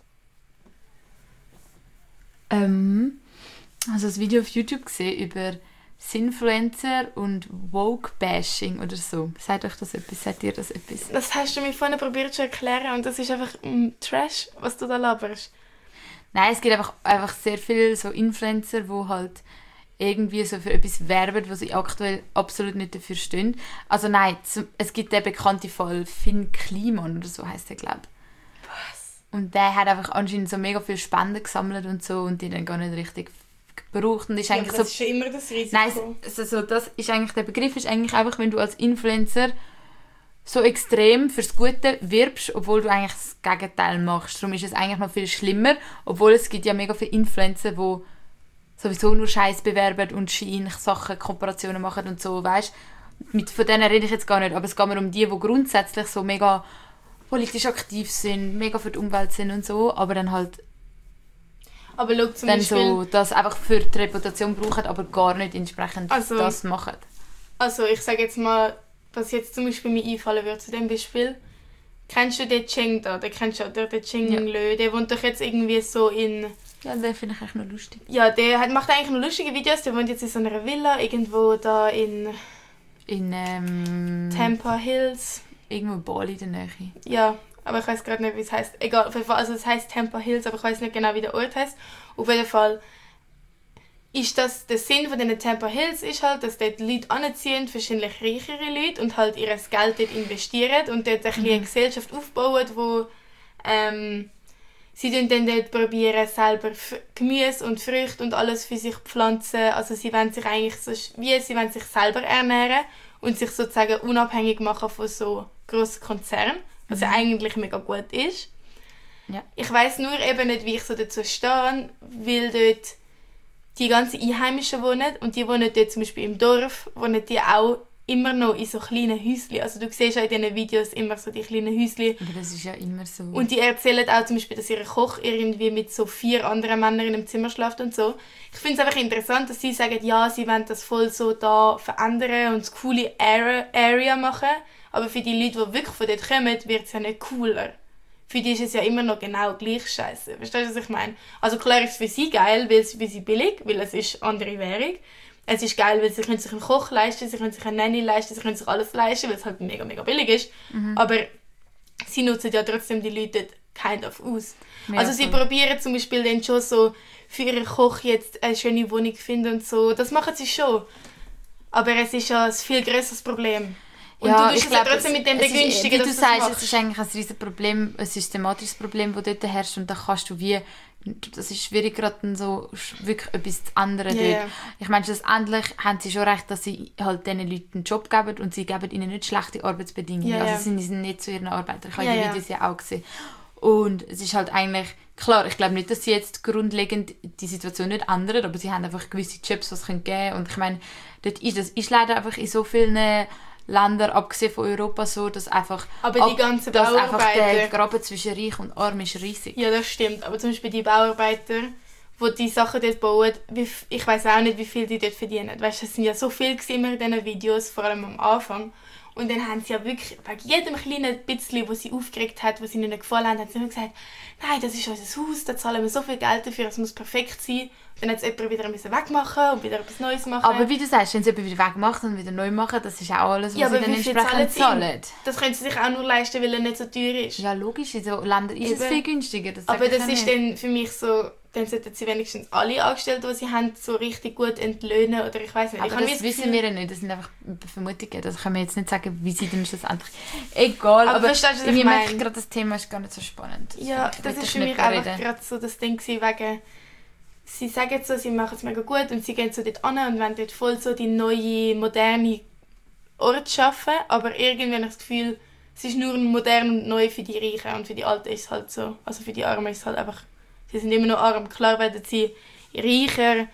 also ein Video auf YouTube gesehen über Sinfluencer und Woke-Bashing oder so. Sagt euch das etwas? Sagt ihr das etwas? Das hast du mir vorhin probiert zu erklären und das ist einfach Trash, was du da laberst. Nein, es gibt einfach sehr viele so Influencer, die halt irgendwie so für etwas werben, was sie aktuell absolut nicht dafür stehen. Also nein, es gibt den bekannten Fall Finn Kliman oder so heisst der, glaube ich. Was? Und der hat einfach anscheinend so mega viele Spenden gesammelt und so und die dann gar nicht richtig gebraucht. Und ist eigentlich das ist ja immer das Risiko. Nein, das ist eigentlich, der Begriff ist eigentlich einfach, wenn du als Influencer so extrem fürs Gute wirbst, obwohl du eigentlich das Gegenteil machst. Darum ist es eigentlich noch viel schlimmer, obwohl es gibt ja mega viele Influencer, die sowieso nur Scheiß bewerben und Sachen, Kooperationen machen und so, weißt? Von denen rede ich jetzt gar nicht, aber es geht mir um die grundsätzlich so mega politisch aktiv sind, mega für die Umwelt sind und so, aber dann halt aber schau, zum dann Beispiel, so das einfach für die Reputation brauchen, aber gar nicht entsprechend das machen. Also ich sage jetzt mal, was jetzt zum Beispiel mir einfallen würde zu dem Beispiel. Kennst du den Cheng da? Den kennst du auch, den Cheng Lö. Der wohnt doch jetzt irgendwie so in... Ja, den finde ich echt noch lustig. Ja, der macht eigentlich noch lustige Videos. Der wohnt jetzt in so einer Villa irgendwo da in Tampa Hills. Irgendwo in Bali in der Nähe. Ja, aber ich weiß gerade nicht, wie es heißt. Egal, auf jeden Fall, also es heißt Tampa Hills, aber ich weiß nicht genau, wie der Ort heißt. Auf jeden Fall ist das, der Sinn von diesen Tampa Hills ist halt, dass dort Leute anziehen, wahrscheinlich reichere Leute, und halt ihr Geld dort investieren und dort eine Gesellschaft aufbauen, wo sie dann dort probieren, selber Gemüse und Früchte und alles für sich pflanzen. Also sie wollen sich eigentlich so, sie wollen sich selber ernähren und sich sozusagen unabhängig machen von so grossen Konzernen, was ja eigentlich mega gut ist. Ja. Ich weiss nur eben nicht, wie ich so dazu stehe, weil dort die ganzen Einheimischen wohnen und die wohnen dort zum Beispiel im Dorf, wohnen die auch immer noch in so kleinen Häuschen. Also du siehst ja in diesen Videos immer so die kleinen Häuschen. Aber das ist ja immer so. Und die erzählen auch zum Beispiel, dass ihr Koch irgendwie mit so 4 anderen Männern in einem Zimmer schläft und so. Ich finde es einfach interessant, dass sie sagen, ja, sie wollen das voll so da verändern und das coole Area machen. Aber für die Leute, die wirklich von dort kommen, wird es ja nicht cooler. Für die ist es ja immer noch genau gleich scheiße. Verstehst du, was ich meine? Also klar ist es für sie geil, weil es für sie billig, weil es ist andere Währung. Es ist geil, weil sie können sich einen Koch leisten, sie können sich eine Nanny leisten, sie können sich alles leisten, weil es halt mega, mega billig ist. Aber sie nutzen ja trotzdem die Leute kind of aus. Ja, also sie probieren zum Beispiel dann schon so für ihren Koch jetzt eine schöne Wohnung finden und so. Das machen sie schon. Aber es ist ja ein viel grösseres Problem. Und ja, du tust es ja trotzdem mit dem Begünstigen, wie du dass sagst, machst. es ist eigentlich ein riesiges Problem, ein systematisches Problem, das dort herrscht und da kannst du wie, das ist schwierig gerade so wirklich etwas anderes dort. Yeah. Ich meine, schlussendlich haben sie schon recht, dass sie halt diesen Leuten einen Job geben und sie geben ihnen nicht schlechte Arbeitsbedingungen. Yeah. Also sie sind nicht zu ihren Arbeitern. Ich habe Yeah, die Videos ja auch gesehen. Und es ist halt eigentlich, klar, ich glaube nicht, dass sie jetzt grundlegend die Situation nicht ändern, aber sie haben einfach gewisse Jobs, die es geben können. Und ich meine, das ist leider einfach in so vielen Ländern, abgesehen von Europa, so, dass einfach, Aber die ganzen dass einfach der Bauarbeiter... Graben zwischen Reich und Arm ist riesig. Ja, das stimmt. Aber zum Beispiel die Bauarbeiter, die die Sachen dort bauen, ich weiss auch nicht, wie viel die dort verdienen. Weißt, es sind ja so viel immer in diesen Videos, vor allem am Anfang. Und dann haben sie ja wirklich, wegen jedem kleinen bisschen, was sie aufgeregt hat, was ihnen nicht gefallen hat, haben sie immer gesagt, nein, das ist unser Haus, da zahlen wir so viel Geld dafür, es muss perfekt sein. Dann hat es jemand wieder wegmachen und wieder etwas Neues machen. Aber wie du sagst, wenn sie jemand wieder wegmachen und wieder neu machen, das ist auch alles, was ja, sie aber dann wie viel entsprechend zahlen. Das können sie sich auch nur leisten, weil er nicht so teuer ist. Ja, logisch, in so Ländern ist es viel günstiger. Das aber das ist ist dann für mich so, dann sollten sie wenigstens alle Angestellten, die sie haben, so richtig gut entlöhnen oder ich weiß nicht. Aber das wissen wir ja nicht, das sind einfach Vermutungen. Das können wir jetzt nicht sagen, wie sie dann schlussendlich... Egal, aber verstehst du, was ich ich merke meine? gerade, das Thema ist gar nicht so spannend. Ja, das ist für mich einfach gerade so das Ding wegen... Sie sagen so, sie machen es mega gut und sie gehen so dort an und wollen dort voll so die neue, moderne Ort schaffen, aber irgendwie habe ich das Gefühl, es ist nur modern und neu für die Reichen und für die Alten ist es halt so, also für die Armen ist es halt einfach, sie sind immer noch arm. Klar werden sie reicher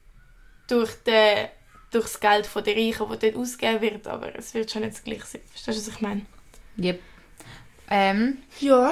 durch das Geld von den Reichen, das dort ausgegeben wird, aber es wird schon nicht das Gleiche sein. Verstehst du, was ich meine? Yep. Ja.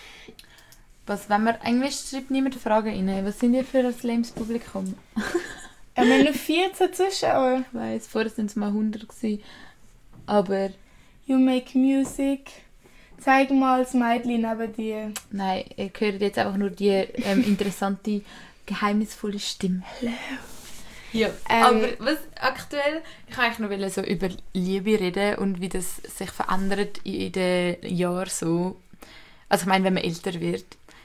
Was, wenn wir Englisch schreibt, niemand Fragen rein. Was sind ihr für ein lames Publikum? Wir haben nur 14 Zuschauer. Ich weiss, vorher waren es mal 100 gewesen. Aber... You make music. Zeig mal das Mädchen neben dir. Nein, ihr hört jetzt einfach nur die interessante, geheimnisvolle Stimme. Hello. Ja, aber was aktuell... Ich wollte eigentlich noch so über Liebe reden und wie das sich verändert in den Jahren so. Also ich meine, wenn man älter wird.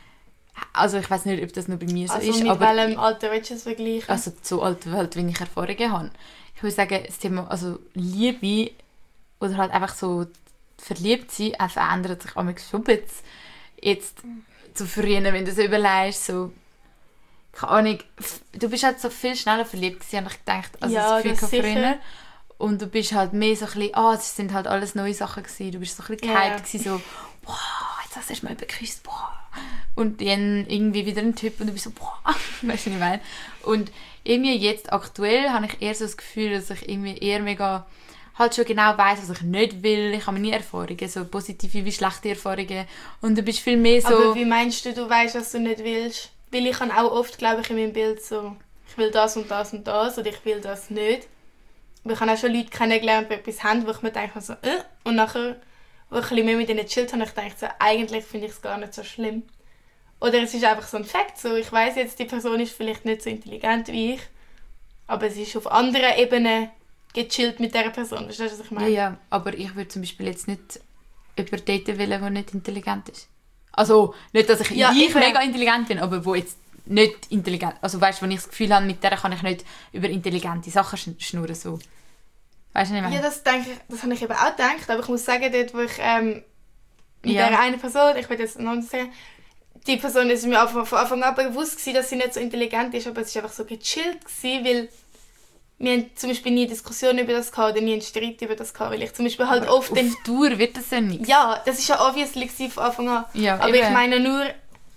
Also ich weiß nicht, ob das nur bei mir so also ist, mit aber... welchem Alter willst du es vergleichen? Also so alt, halt, wie ich Erfahrungen habe. Ich würde sagen, das Thema also Liebe oder halt einfach so verliebt sein, verändert sich auch schon ein bisschen. Jetzt zu früher, wenn du so überlegst, so... Keine Ahnung, du bist halt so viel schneller verliebt gewesen, habe ich gedacht, also ja, das Gefühl das sicher. früher. Und du bist halt mehr so ein bisschen, es sind halt alles neue Sachen gewesen. Du bist so ein bisschen gehypt gewesen, so, wow, jetzt hast du erst mal geküsst, boah. Und dann irgendwie wieder ein Typ und du bist so, boah, weißt du, was ich meine? Und irgendwie jetzt aktuell habe ich eher so das Gefühl, dass ich irgendwie eher mega halt schon genau weiss, was ich nicht will. Ich habe nie Erfahrungen, so positive wie schlechte Erfahrungen. Und du bist viel mehr so... Aber wie meinst du weißt, was du nicht willst? Weil ich habe auch oft, glaube ich, in meinem Bild so, ich will das und das und das oder ich will das nicht. Aber ich habe auch schon Leute kennengelernt, die etwas haben, wo ich mir denke so, und nachher, wo ich ein bisschen mehr mit ihnen chillt habe, ich denke so, eigentlich finde ich es gar nicht so schlimm. Oder es ist einfach so ein Fakt, so, ich weiss jetzt, die Person ist vielleicht nicht so intelligent wie ich, aber sie ist auf anderen Ebenen gechillt mit dieser Person, verstehst du, was ich meine? Ja, aber ich würde zum Beispiel jetzt nicht jemanden daten wollen, der nicht intelligent ist. Also, nicht, dass ich mega intelligent bin, aber wo jetzt nicht intelligent... Also weißt du, wenn ich das Gefühl habe, mit der kann ich nicht über intelligente Sachen schnurren, so. Weißt du, was ich meine? Ja, das habe ich eben auch gedacht, aber ich muss sagen, dort, wo ich mit dieser einen Person, ich will jetzt noch nicht sagen, die Person ist mir von Anfang an bewusst gewesen, dass sie nicht so intelligent ist, aber es war einfach so gechillt gewesen, weil wir haben zum Beispiel nie Diskussionen über das gehabt oder nie einen Streit über das gehabt, weil ich zum Beispiel halt aber oft... auf Dauer wird das ja nichts. Ja, das ist ja obviously von Anfang an. Ja, aber eben. ich meine nur,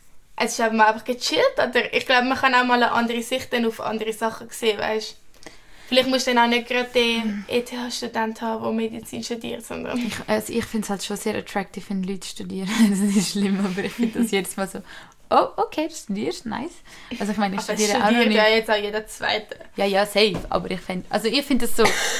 es ist einfach gechillt, oder? Ich glaube, man kann auch mal eine andere Sicht dann auf andere Sachen sehen, weißt du? Vielleicht musst du dann auch nicht gerade den ETH-Student haben, der Medizin studiert, sondern... Ich finde es halt schon sehr attraktiv, wenn Leute studieren. Das ist schlimm, aber ich finde das jedes Mal so, oh, okay, du studierst, nice. Also ich meine, ich aber studiere auch noch nicht. Ja jetzt auch jeder Zweite. Ja, safe. Aber ich finde das so...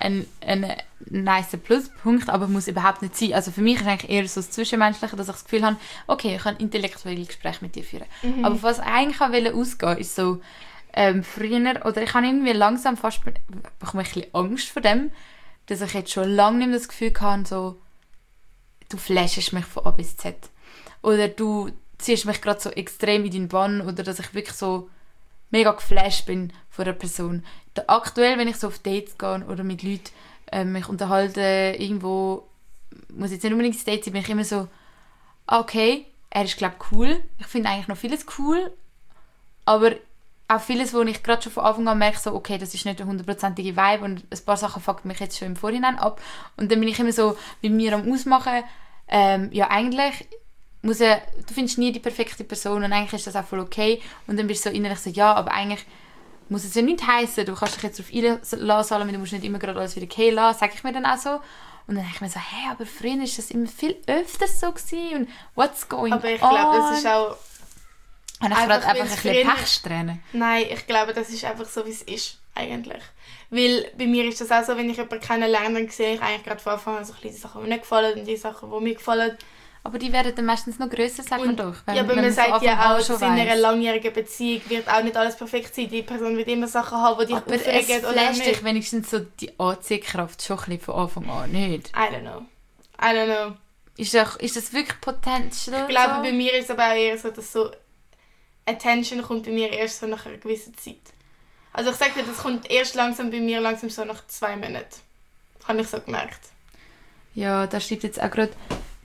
ein nice Pluspunkt, aber muss überhaupt nicht sein. Also für mich ist eigentlich eher so das Zwischenmenschliche, dass ich das Gefühl habe, okay, ich kann intellektuelle Gespräche mit dir führen. Aber was ich eigentlich ausgehen ist so, früher, oder ich habe irgendwie langsam fast, bekomme ich ein bisschen Angst vor dem, dass ich jetzt schon lange nicht mehr das Gefühl habe, so, du flashest mich von A bis Z. Oder du ziehst mich gerade so extrem in deinen Bann, oder dass ich wirklich so mega geflasht bin von einer Person. Aktuell, wenn ich so auf Dates gehe oder mit Leuten mich unterhalte, irgendwo, muss jetzt nicht unbedingt ein Date sein, bin ich immer so, okay, er ist, glaube ich, cool. Ich finde eigentlich noch vieles cool, aber auch vieles, wo ich gerade schon von Anfang an merke, so, okay, das ist nicht der 100%ige Vibe und ein paar Sachen fucken mich jetzt schon im Vorhinein ab. Und dann bin ich immer so mit mir am Ausmachen, ja, eigentlich du findest nie die perfekte Person und eigentlich ist das auch voll okay. Und dann bist du so innerlich so, ja, aber eigentlich muss es ja nicht heissen, du kannst dich jetzt auf einlassen, du musst nicht immer gerade alles wieder gehen lassen, sage ich mir dann auch so. Und dann denke ich mir so, hey, aber früher war das immer viel öfter so gewesen und what's going on? Aber ich glaube, das ist auch und ich gerade einfach ein bisschen Pechsträhnen. Nein, ich glaube, das ist einfach so, wie es ist, eigentlich. Weil bei mir ist das auch so, wenn ich jemanden kennenlerne, dann sehe ich eigentlich gerade von Anfang an so die Sachen, die mir nicht gefallen und die Sachen, die mir gefallen. Aber die werden dann meistens noch grösser, sagt man doch. Ja, aber man sagt ja auch, in einer langjährigen Beziehung wird auch nicht alles perfekt sein. Die Person wird immer Sachen haben, die dich aufregen oder nicht. Aber es dich wenigstens so die Anziehkraft schon ein bisschen von Anfang an, nicht? I don't know. Ist das wirklich Potential? Ich glaube, so? Bei mir ist es aber auch eher so, dass so Attention kommt bei mir erst so nach einer gewissen Zeit. Also ich sage dir, das kommt erst langsam bei mir, langsam so nach 2 Monaten. Habe ich so gemerkt. Ja, da schreibt jetzt auch gerade,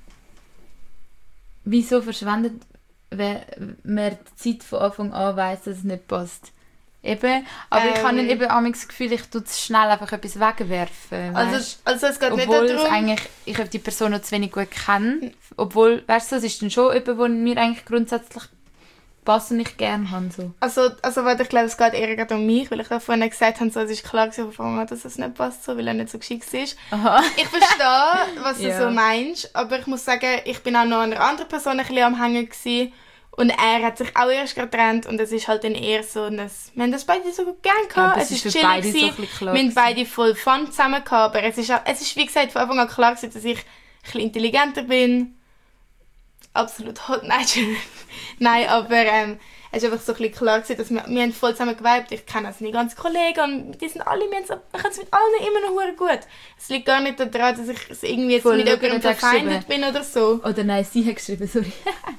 wieso verschwendet man die Zeit von Anfang an weiss, dass es nicht passt? Eben, aber ich habe dann eben das Gefühl, ich tue es schnell einfach etwas wegwerfen. Also es geht nicht darum, ich die Person noch zu wenig gut kenne. Obwohl, weißt du, es ist dann schon jemand, der mir eigentlich grundsätzlich passt und ich gerne habe. So. Also warte, ich glaube, es geht eher gerade um mich, weil ich da vorhin gesagt habe, so, es ist klar von Anfang an, dass es nicht passt, so, weil er nicht so geschickt ist. Aha. Ich verstehe, was du so meinst, aber ich muss sagen, ich bin auch noch an einer anderen Person ein bisschen am Hängen gewesen, und er hat sich auch erst getrennt und es ist halt dann eher so wir haben das beide so gut gern gehabt, ja, es ist chillig gewesen, wir haben beide voll Fun zusammen gehabt, aber es ist wie gesagt von Anfang an klar gewesen, dass ich ein bisschen intelligenter bin. Absolut hot, nein, aber es ist einfach so ein bisschen klar gewesen, dass wir haben voll zusammen geweibt. Ich kenne also meine ganzen Kollegen und die sind alle, wir können es mit allen immer noch verdammt gut. Es liegt gar nicht daran, dass ich irgendwie jetzt voll mit jemandem verfeindet bin oder so. Oder nein, sie hat geschrieben, sorry.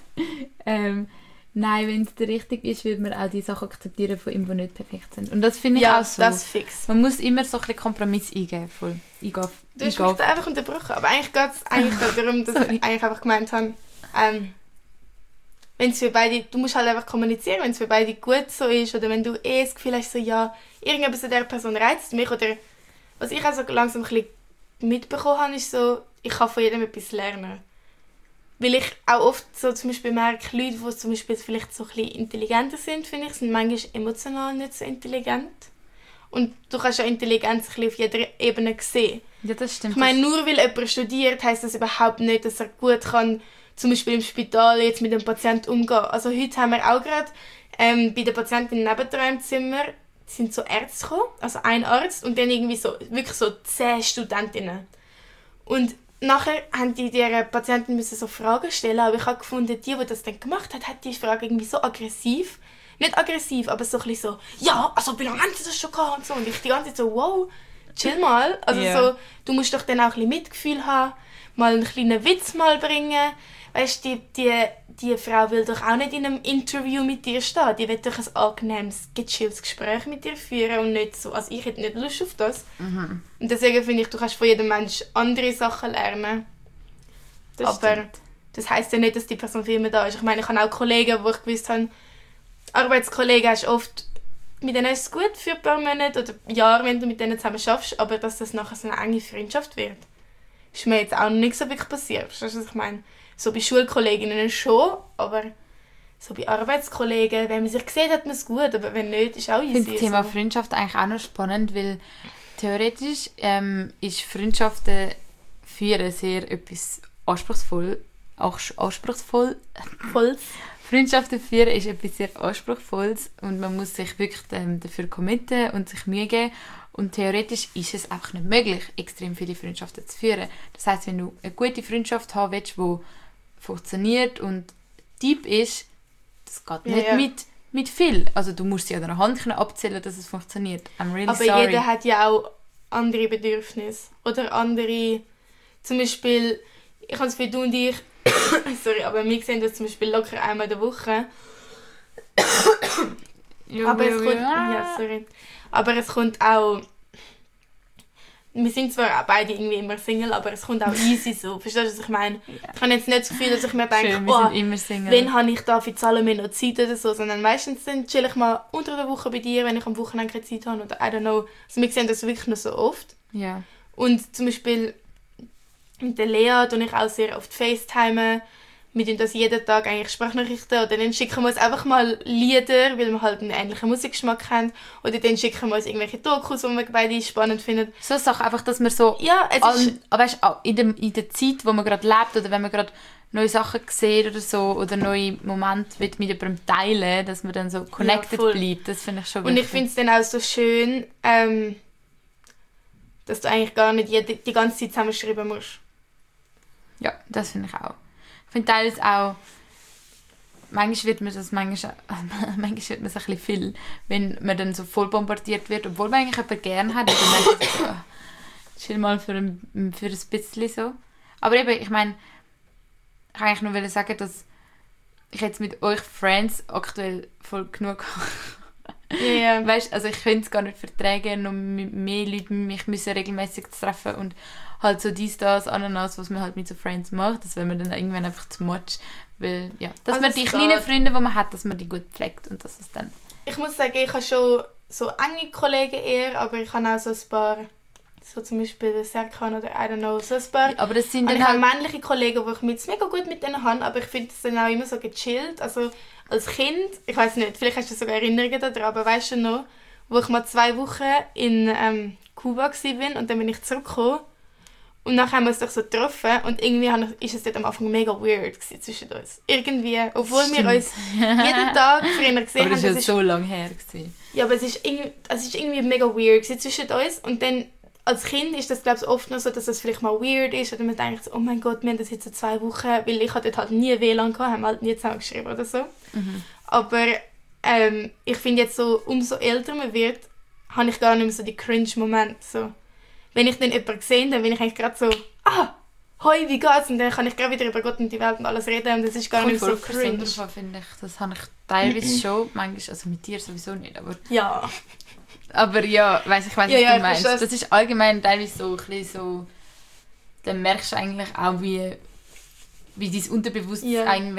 Nein, wenn es richtig ist, würde man auch die Sachen akzeptieren von ihm, die nicht perfekt sind. Und das finde ich auch so. Ja, das fix. Man muss immer so ein bisschen Kompromiss eingehen. Du hast mich da einfach unterbrochen. Aber eigentlich geht es darum, dass ich eigentlich einfach gemeint habe, wenn es für beide, du musst halt einfach kommunizieren, wenn es für beide gut so ist oder wenn du das Gefühl hast, so ja, irgendetwas an dieser Person reizt mich oder was ich auch so langsam ein bisschen mitbekommen habe, ist so, ich kann von jedem etwas lernen. Weil ich auch oft so zum Beispiel merke, Leute, die zum Beispiel vielleicht so ein bisschen intelligenter sind, finde ich, sind manchmal emotional nicht so intelligent. Und du kannst ja Intelligenz ein bisschen auf jeder Ebene sehen. Ja, das stimmt. Ich meine, nur weil jemand studiert, heisst das überhaupt nicht, dass er gut kann, zum Beispiel im Spital jetzt mit dem Patienten umgehen. Also heute haben wir auch gerade bei der Patientin nebendran im Zimmer sind so Ärzte gekommen, also ein Arzt und dann irgendwie so, wirklich so 10 Studentinnen. Und nachher haben die dieser Patientin müssen so Fragen stellen, aber ich habe gefunden, die das dann gemacht hat die Frage irgendwie so aggressiv. Nicht aggressiv, aber so ein bisschen so, ja, also wie lange haben sie das schon gehabt und so. Und ich die ganze Zeit so, wow, chill mal. Also so, du musst doch dann auch ein bisschen Mitgefühl haben, mal einen kleinen Witz mal bringen. Weißt du, die Frau will doch auch nicht in einem Interview mit dir stehen. Die will doch ein angenehmes, gechilltes Gespräch mit dir führen und nicht so, also ich hätte nicht Lust auf das. Mhm. Und deswegen finde ich, du kannst von jedem Menschen andere Sachen lernen. Aber das heisst ja nicht, dass die Person für immer da ist. Ich meine, ich habe auch Kollegen, wo ich gewusst habe, Arbeitskollegen hast oft, mit denen ist es gut für ein paar Monate oder Jahre, wenn du mit denen zusammen schaffst, aber dass das nachher so eine enge Freundschaft wird, ist mir jetzt auch noch nicht so wirklich passiert. Verstehst du, was ich meine? So bei Schulkolleginnen schon, aber so bei Arbeitskollegen, wenn man sich sieht, hat man es gut, aber wenn nicht, ist auch easy. Ich finde das Thema Freundschaft eigentlich auch noch spannend, weil theoretisch ist Freundschaften führen sehr etwas Freundschaften führen ist etwas sehr Anspruchsvolles und man muss sich wirklich dafür committen und sich Mühe geben. Und theoretisch ist es einfach nicht möglich, extrem viele Freundschaften zu führen. Das heisst, wenn du eine gute Freundschaft haben willst, die funktioniert und deep ist, das geht nicht mit viel. Also du musst sie an der Hand abzählen, dass es funktioniert. I'm really sorry. Aber jeder hat ja auch andere Bedürfnisse. Oder andere, zum Beispiel, ich habe das Gefühl, du und ich, sorry, aber wir sehen das zum Beispiel locker einmal in der Woche. Aber es kommt auch, wir sind zwar auch beide irgendwie immer Single, aber es kommt auch easy so. Verstehst du, was ich meine? Ich habe jetzt nicht das Gefühl, dass ich mir denke, Schön, wir sind immer Single. wenn habe ich da für zahlen noch Zeit oder so, sondern meistens dann chill ich mal unter der Woche bei dir, wenn ich am Wochenende keine Zeit habe oder I don't know. Also wir sehen das wirklich noch so oft. Ja. Und zum Beispiel mit der Lea tue ich auch sehr oft FaceTime. Wir tun das jeden Tag eigentlich Sprachnachrichten oder dann schicken wir uns einfach mal Lieder, weil wir halt einen ähnlichen Musikgeschmack haben. Oder dann schicken wir uns irgendwelche Dokus, die wir beide spannend finden. So Sachen, einfach, dass man so weißt, in der Zeit, wo man gerade lebt oder wenn man gerade neue Sachen sieht oder so oder neue Momente mit jemandem teilen, dass man dann so connected bleibt. Das finde ich schon wichtig. Und ich finde es dann auch so schön, dass du eigentlich gar nicht die ganze Zeit zusammenschreiben musst. Ja, das finde ich auch. Ich finde teilweise auch, manchmal wird man es ein bisschen viel, wenn man dann so voll bombardiert wird, obwohl man eigentlich jemanden gerne hat. Und dann denke ich so, chill mal für ein bisschen so. Aber eben, ich meine, ich wollte eigentlich nur sagen, dass ich jetzt mit euch Friends aktuell voll genug habe. Yeah. Weißt, also ich könnte es gar nicht vertragen, noch mit mehr Leuten mich regelmäßig zu treffen und halt so das, Ananas, was man halt mit so Friends macht, das wäre mir dann irgendwann einfach zu much, weil, ja, dass also man die kleinen Freunde, die man hat, dass man die gut pflegt und dass es dann... Ich muss sagen, ich habe schon so enge Kollegen eher, aber ich habe auch so ein paar, so zum Beispiel den Serkan oder I don't know, so ein paar. Aber das sind und dann ich habe halt... männliche Kollegen, die ich mega gut mit denen habe, aber ich finde es dann auch immer so gechillt. Also als Kind, ich weiß nicht, vielleicht hast du sogar Erinnerungen daran, aber weißt du noch, wo ich mal 2 Wochen in Kuba war und dann bin ich zurückgekommen und nachher haben wir uns doch so getroffen und irgendwie ist es dort am Anfang mega weird zwischen uns. Irgendwie, obwohl wir uns jeden Tag früher gesehen haben. Aber das war so lange her. Ja, aber es ist irgendwie mega weird zwischen uns und dann als Kind ist das, glaube ich, oft noch so, dass das vielleicht mal weird ist oder man denkt so, oh mein Gott, wir haben das jetzt so 2 Wochen, weil ich hatte dort halt nie WLAN gehabt, haben halt nie zusammengeschrieben oder so. Mhm. Aber ich finde jetzt so, umso älter man wird, habe ich gar nicht mehr so die Cringe-Momente. So. Wenn ich dann jemanden sehe, dann bin ich eigentlich gerade so, hoi, wie geht's? Und dann kann ich gerade wieder über Gott und die Welt und alles reden und das ist gar nicht so cringe. Finde ich. Das habe ich teilweise schon, manchmal, also mit dir sowieso nicht, aber... Ja. Aber ja, ich weiß, was du meinst. Das ist allgemein teilweise so ein bisschen so... Dann merkst du eigentlich auch, wie dein Unterbewusstsein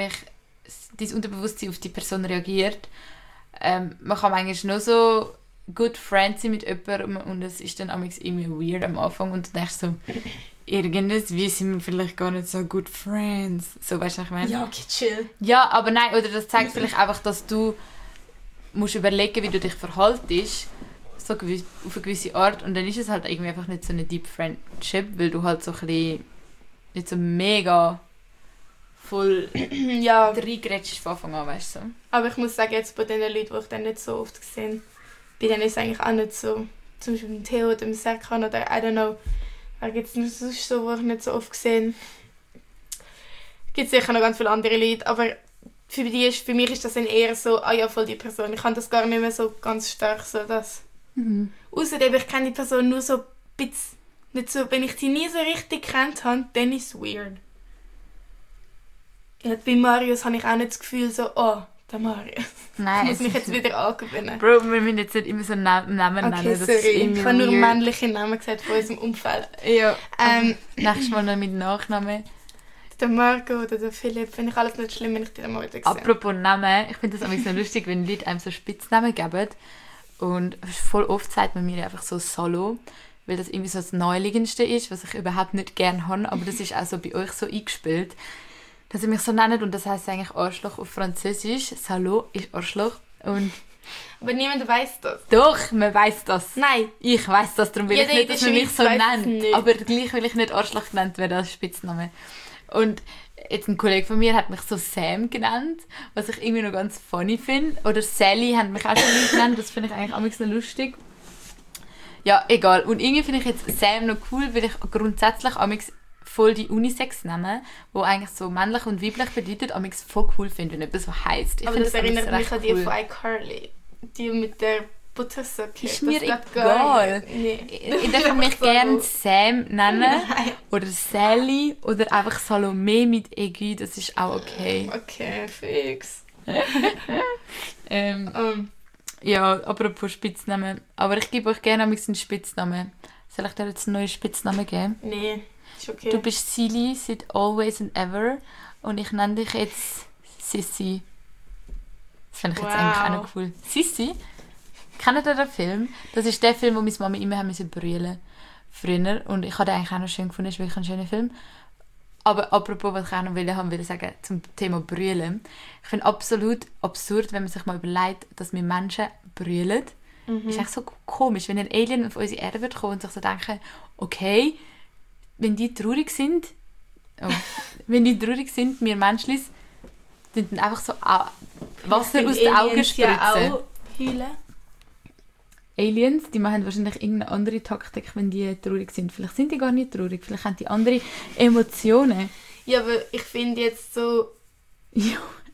auf die Person reagiert. Man kann manchmal noch so good friends sein mit jemandem und es ist dann irgendwie weird am Anfang und du denkst so, irgendwie sind wir vielleicht gar nicht so good friends. So, weißt du, was ich meine? Ja, okay, chill. Ja, aber nein, oder das zeigt vielleicht einfach, dass du musst überlegen, wie du dich verhaltest, so auf eine gewisse Art und dann ist es halt irgendwie einfach nicht so eine Deep Friendship, weil du halt so ein bisschen nicht so mega voll reingrätschst von Anfang an, weißt du. Aber ich muss sagen, jetzt bei den Leuten, die ich dann nicht so oft gesehen bei denen ist es eigentlich auch nicht so, zum Beispiel mit Theo oder dem Serkan oder I don't know, da gibt es nicht so, wo ich nicht so oft gesehen. Es gibt sicher noch ganz viele andere Leute, aber für mich ist das dann eher so, ja, voll die Person. Ich kann das gar nicht mehr so ganz stark so das. Mhm. Außerdem, ich kenne die Person nur so ein bisschen, nicht so, wenn ich die nie so richtig kennt habe, dann ist es weird. Ja, bei Marius habe ich auch nicht das Gefühl so, der Marius. Nein. Ich muss mich jetzt wieder angewöhnen. Bro, wir müssen jetzt nicht immer so Namen nennen. Okay, sorry. Ich habe nur männliche Namen gesagt von unserem Umfeld. Ja. Nächstes Mal noch mit Nachnamen. Der Marco oder der Philipp, finde ich alles nicht schlimm, wenn ich die mal wieder sehe. Apropos Namen, ich finde das auch so lustig, wenn Leute einem so Spitznamen geben. Und voll oft sagt man mir einfach so Salo, weil das irgendwie so das Naheliegendste ist, was ich überhaupt nicht gerne habe. Aber das ist auch so bei euch so eingespielt, dass ihr mich so nennt und das heisst eigentlich Arschloch auf Französisch. Salo ist Arschloch. Und aber niemand weiss das. Doch, man weiss das. Nein. Ich weiss das, darum will ich nicht, dass man mich so nennt. Aber gleich will ich nicht Arschloch genannt werden als Spitzname. Und jetzt ein Kollege von mir hat mich so Sam genannt, was ich irgendwie noch ganz funny finde. Oder Sally hat mich auch schon genannt, das finde ich eigentlich auch noch lustig. Ja, egal. Und irgendwie finde ich jetzt Sam noch cool, weil ich grundsätzlich amix voll die Unisex-Namen, die eigentlich so männlich und weiblich bedeutet, amix voll cool finde, wenn etwas so heisst. Aber das erinnert mich an die von iCarly. Die mit der Buttersocke. Ist mir egal. Nee. Ich darf mich gerne Sam nennen. Nein. Oder Sally. Oder einfach Salome mit Eggy. Das ist auch okay. Okay, fix. Ja, apropos Spitznamen. Aber ich gebe euch gerne einen Spitznamen. Soll ich dir jetzt einen neuen Spitznamen geben? Nee, ist okay. Du bist Silly seit Always and Ever. Und ich nenne dich jetzt Sissy. Das finde ich jetzt eigentlich auch noch cool. Sissy? Kennt ihr den Film? Das ist der Film, wo meine Mama immer brüllen musste. Früher. Und ich habe den eigentlich auch noch schön gefunden. Das ist wirklich ein schöner Film. Aber apropos, was ich auch noch wollte sagen zum Thema Brüllen. Ich finde absolut absurd, wenn man sich mal überlegt, dass wir Menschen brüllen. Ist echt so komisch, wenn ein Alien auf unsere Erde wird kommen und sich so denken, okay, wenn die traurig sind, wir Menschlis, dann einfach so Wasser aus den Augen spritzen. Ja auch heulen. Aliens, die machen wahrscheinlich irgendeine andere Taktik, wenn die traurig sind. Vielleicht sind die gar nicht traurig, vielleicht haben die andere Emotionen. Ja, aber ich finde jetzt so... Ja.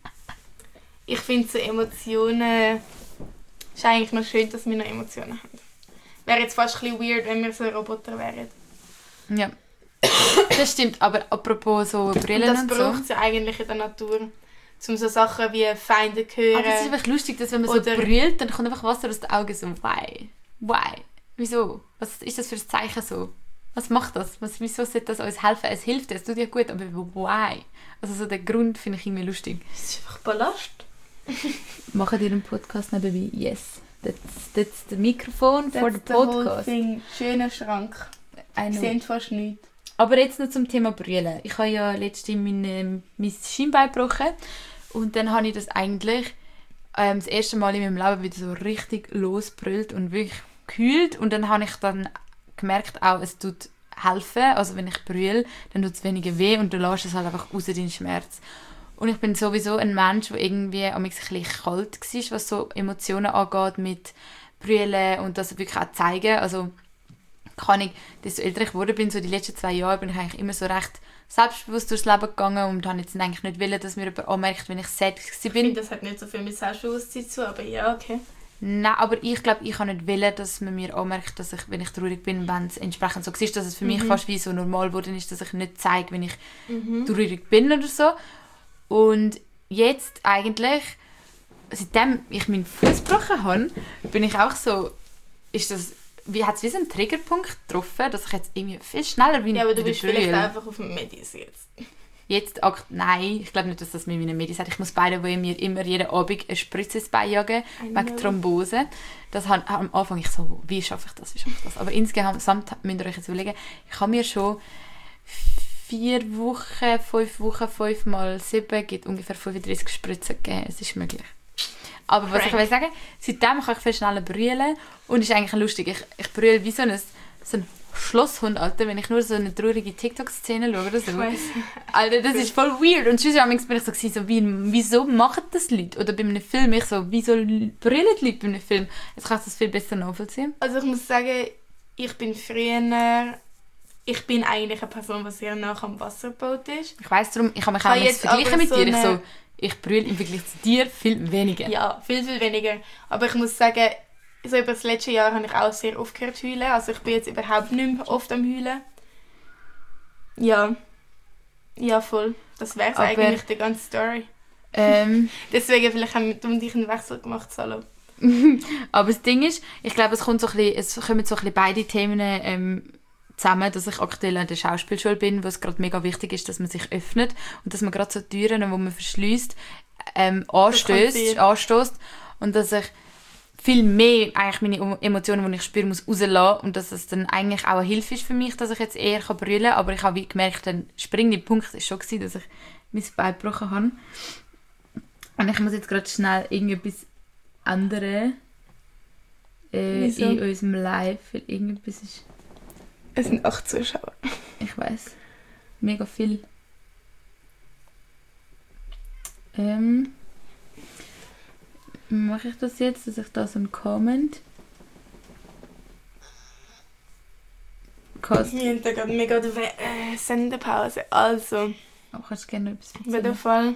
Ich finde so Emotionen... Es ist eigentlich noch schön, dass wir noch Emotionen haben. Wäre jetzt fast ein bisschen weird, wenn wir so Roboter wären. Ja. Das stimmt, aber apropos so Brillen und und so. Das braucht es ja eigentlich in der Natur. Um so Sachen wie Feinde zu hören. Aber es ist einfach lustig, dass wenn man so brüllt, dann kommt einfach Wasser aus den Augen. So, why? Why? Wieso? Was ist das für ein Zeichen so? Was macht das? Wieso sollte das uns helfen? Es hilft, es tut ja gut, aber why? Also so den Grund finde ich irgendwie lustig. Es ist einfach Ballast. Machen ihr einen Podcast nebenbei? Yes. That's the Mikrofon for the podcast. Schöner Schrank. Ich sehe fast nichts. Aber jetzt noch zum Thema Brüllen. Ich habe ja letztens mein Schienbein gebrochen. Und dann habe ich das eigentlich das erste Mal in meinem Leben wieder so richtig losgebrüllt und wirklich gekühlt. Und dann habe ich dann gemerkt, auch, es tut helfen. Also wenn ich brülle, dann tut es weniger weh und du lässt es halt einfach raus, deinen Schmerz. Und ich bin sowieso ein Mensch, der irgendwie ein bisschen kalt war, was so Emotionen angeht mit Brüllen und das wirklich auch zeigen. Also kann ich, desto älter ich geworden bin, so die letzten 2 Jahre, bin ich eigentlich immer so recht selbstbewusst durchs Leben gegangen und habe jetzt eigentlich nicht wollen, dass mir jemand anmerkt, wenn ich sad bin. Ich finde, das hat nicht so viel mit Selbstbewusstsein zu, aber ja, okay. Nein, aber ich glaube, ich kann nicht wollen, dass man mir anmerkt, dass ich, wenn ich traurig bin, wenn es entsprechend so ist, dass es für mich fast wie so normal geworden ist, dass ich nicht zeige, wenn ich traurig bin oder so. Und jetzt eigentlich, seitdem ich meinen Fuß gebrochen habe, bin ich auch so, hat es wie so einen Triggerpunkt getroffen, dass ich jetzt irgendwie viel schneller bin. Ja, aber du bist vielleicht einfach auf dem Medis jetzt. Nein, ich glaube nicht, dass das mir wie eine Medis hat. Ich muss beide mir immer jeden Abend eine Spritze ins Bein jagen, wegen Thrombose. Das am Anfang ich so, wie schaffe ich das? Aber insgesamt müsst ihr euch jetzt überlegen, ich habe mir schon 4 Wochen, 5 Wochen, 5 mal 7 gibt ungefähr 35 Spritzen gegeben. Es ist möglich. Aber was ich will sagen, seitdem kann ich viel schneller brüllen und ist eigentlich lustig. Ich brülle wie so ein Schlosshund, Alter, wenn ich nur so eine traurige TikTok-Szene schaue oder so. Alter, das ist voll weird. Und sonst bin ich so wieso machen das Leute? Oder bei einem Film, wieso brüllen die Leute bei einem Film? Jetzt kann ich das viel besser nachvollziehen. Also ich muss sagen, ich bin eigentlich eine Person, die sehr nah am Wasserboot ist. Ich weiss darum, ich kann mich auch jetzt vergleichen mit dir. Ich brülle im Vergleich zu dir viel weniger. Ja, viel, viel weniger. Aber ich muss sagen, so über das letzte Jahr habe ich auch sehr oft gehört heulen. Also ich bin jetzt überhaupt nicht mehr oft am Heulen. Ja, voll. Das wäre eigentlich die ganze Story. Deswegen vielleicht haben wir um dich einen Wechsel gemacht, Salo. Aber das Ding ist, ich glaube, es kommen so ein bisschen beide Themen zusammen, dass ich aktuell an der Schauspielschule bin, wo es gerade mega wichtig ist, dass man sich öffnet und dass man gerade so Türen, die man verschliesst, anstößt und dass ich viel mehr eigentlich meine Emotionen, die ich spüre, muss rauslassen und dass es dann eigentlich auch eine Hilfe ist für mich, dass ich jetzt eher brüllen kann, aber ich habe wie gemerkt, der springende Punkt war schon, dass ich mein Bein gebrochen habe. Und ich muss jetzt gerade schnell irgendetwas ändern in unserem Live, weil irgendetwas ist... Es sind 8 Zuschauer. Ich weiss. Mega viel. Mache ich das jetzt, dass ich da so einen Comment... Wir haben da gerade mega Sendepause. Also, Aber kannst du gerne noch etwas auf jeden Fall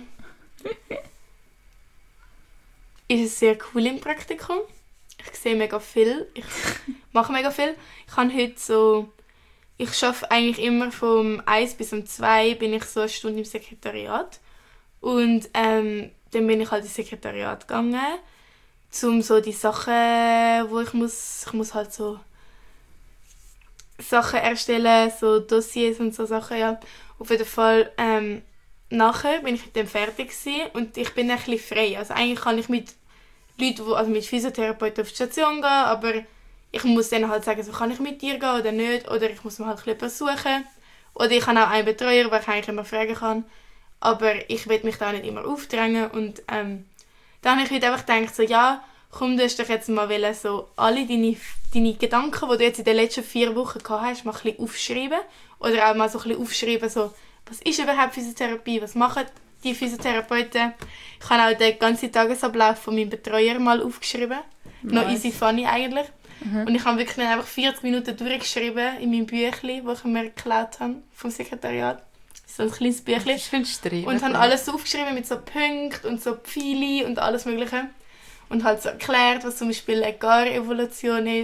ist es sehr cool im Praktikum. Ich sehe mega viel. Ich mache mega viel. Ich habe heute so... Ich arbeite eigentlich immer vom 1 bis um 2 bin ich so eine Stunde im Sekretariat. Und dann bin ich halt ins Sekretariat gegangen, um so die Sachen, wo ich muss halt so Sachen erstellen, so Dossiers und so Sachen, ja. Auf jeden Fall, nachher bin ich dann fertig gewesen und ich bin ein bisschen frei. Also eigentlich kann ich mit Leuten, also mit Physiotherapeuten auf die Station gehen, aber ich muss dann halt sagen, so kann ich mit dir gehen oder nicht, oder ich muss mir halt etwas suchen. Oder ich habe auch einen Betreuer, den ich eigentlich immer fragen kann. Aber ich will mich da nicht immer aufdrängen und dann habe ich heute einfach gedacht, so, ja, komm, du hast doch jetzt mal so alle deine Gedanken, die du jetzt in den letzten 4 Wochen gehabt hast, mal ein bisschen aufschreiben. Oder auch mal so ein bisschen aufschreiben, so, was ist überhaupt Physiotherapie, was machen die Physiotherapeuten. Ich habe auch den ganzen Tagesablauf von meinem Betreuer mal aufgeschrieben. Nice. Noch easy funny eigentlich. Mhm. Und ich habe wirklich einfach 40 Minuten durchgeschrieben in meinem Büchlein, das ich mir geklaut habe vom Sekretariat. So ein kleines Büchlein. Und habe alles so aufgeschrieben mit so Punkten und so Pfeile und alles mögliche. Und halt so erklärt, was zum Beispiel eine Gar-Evaluation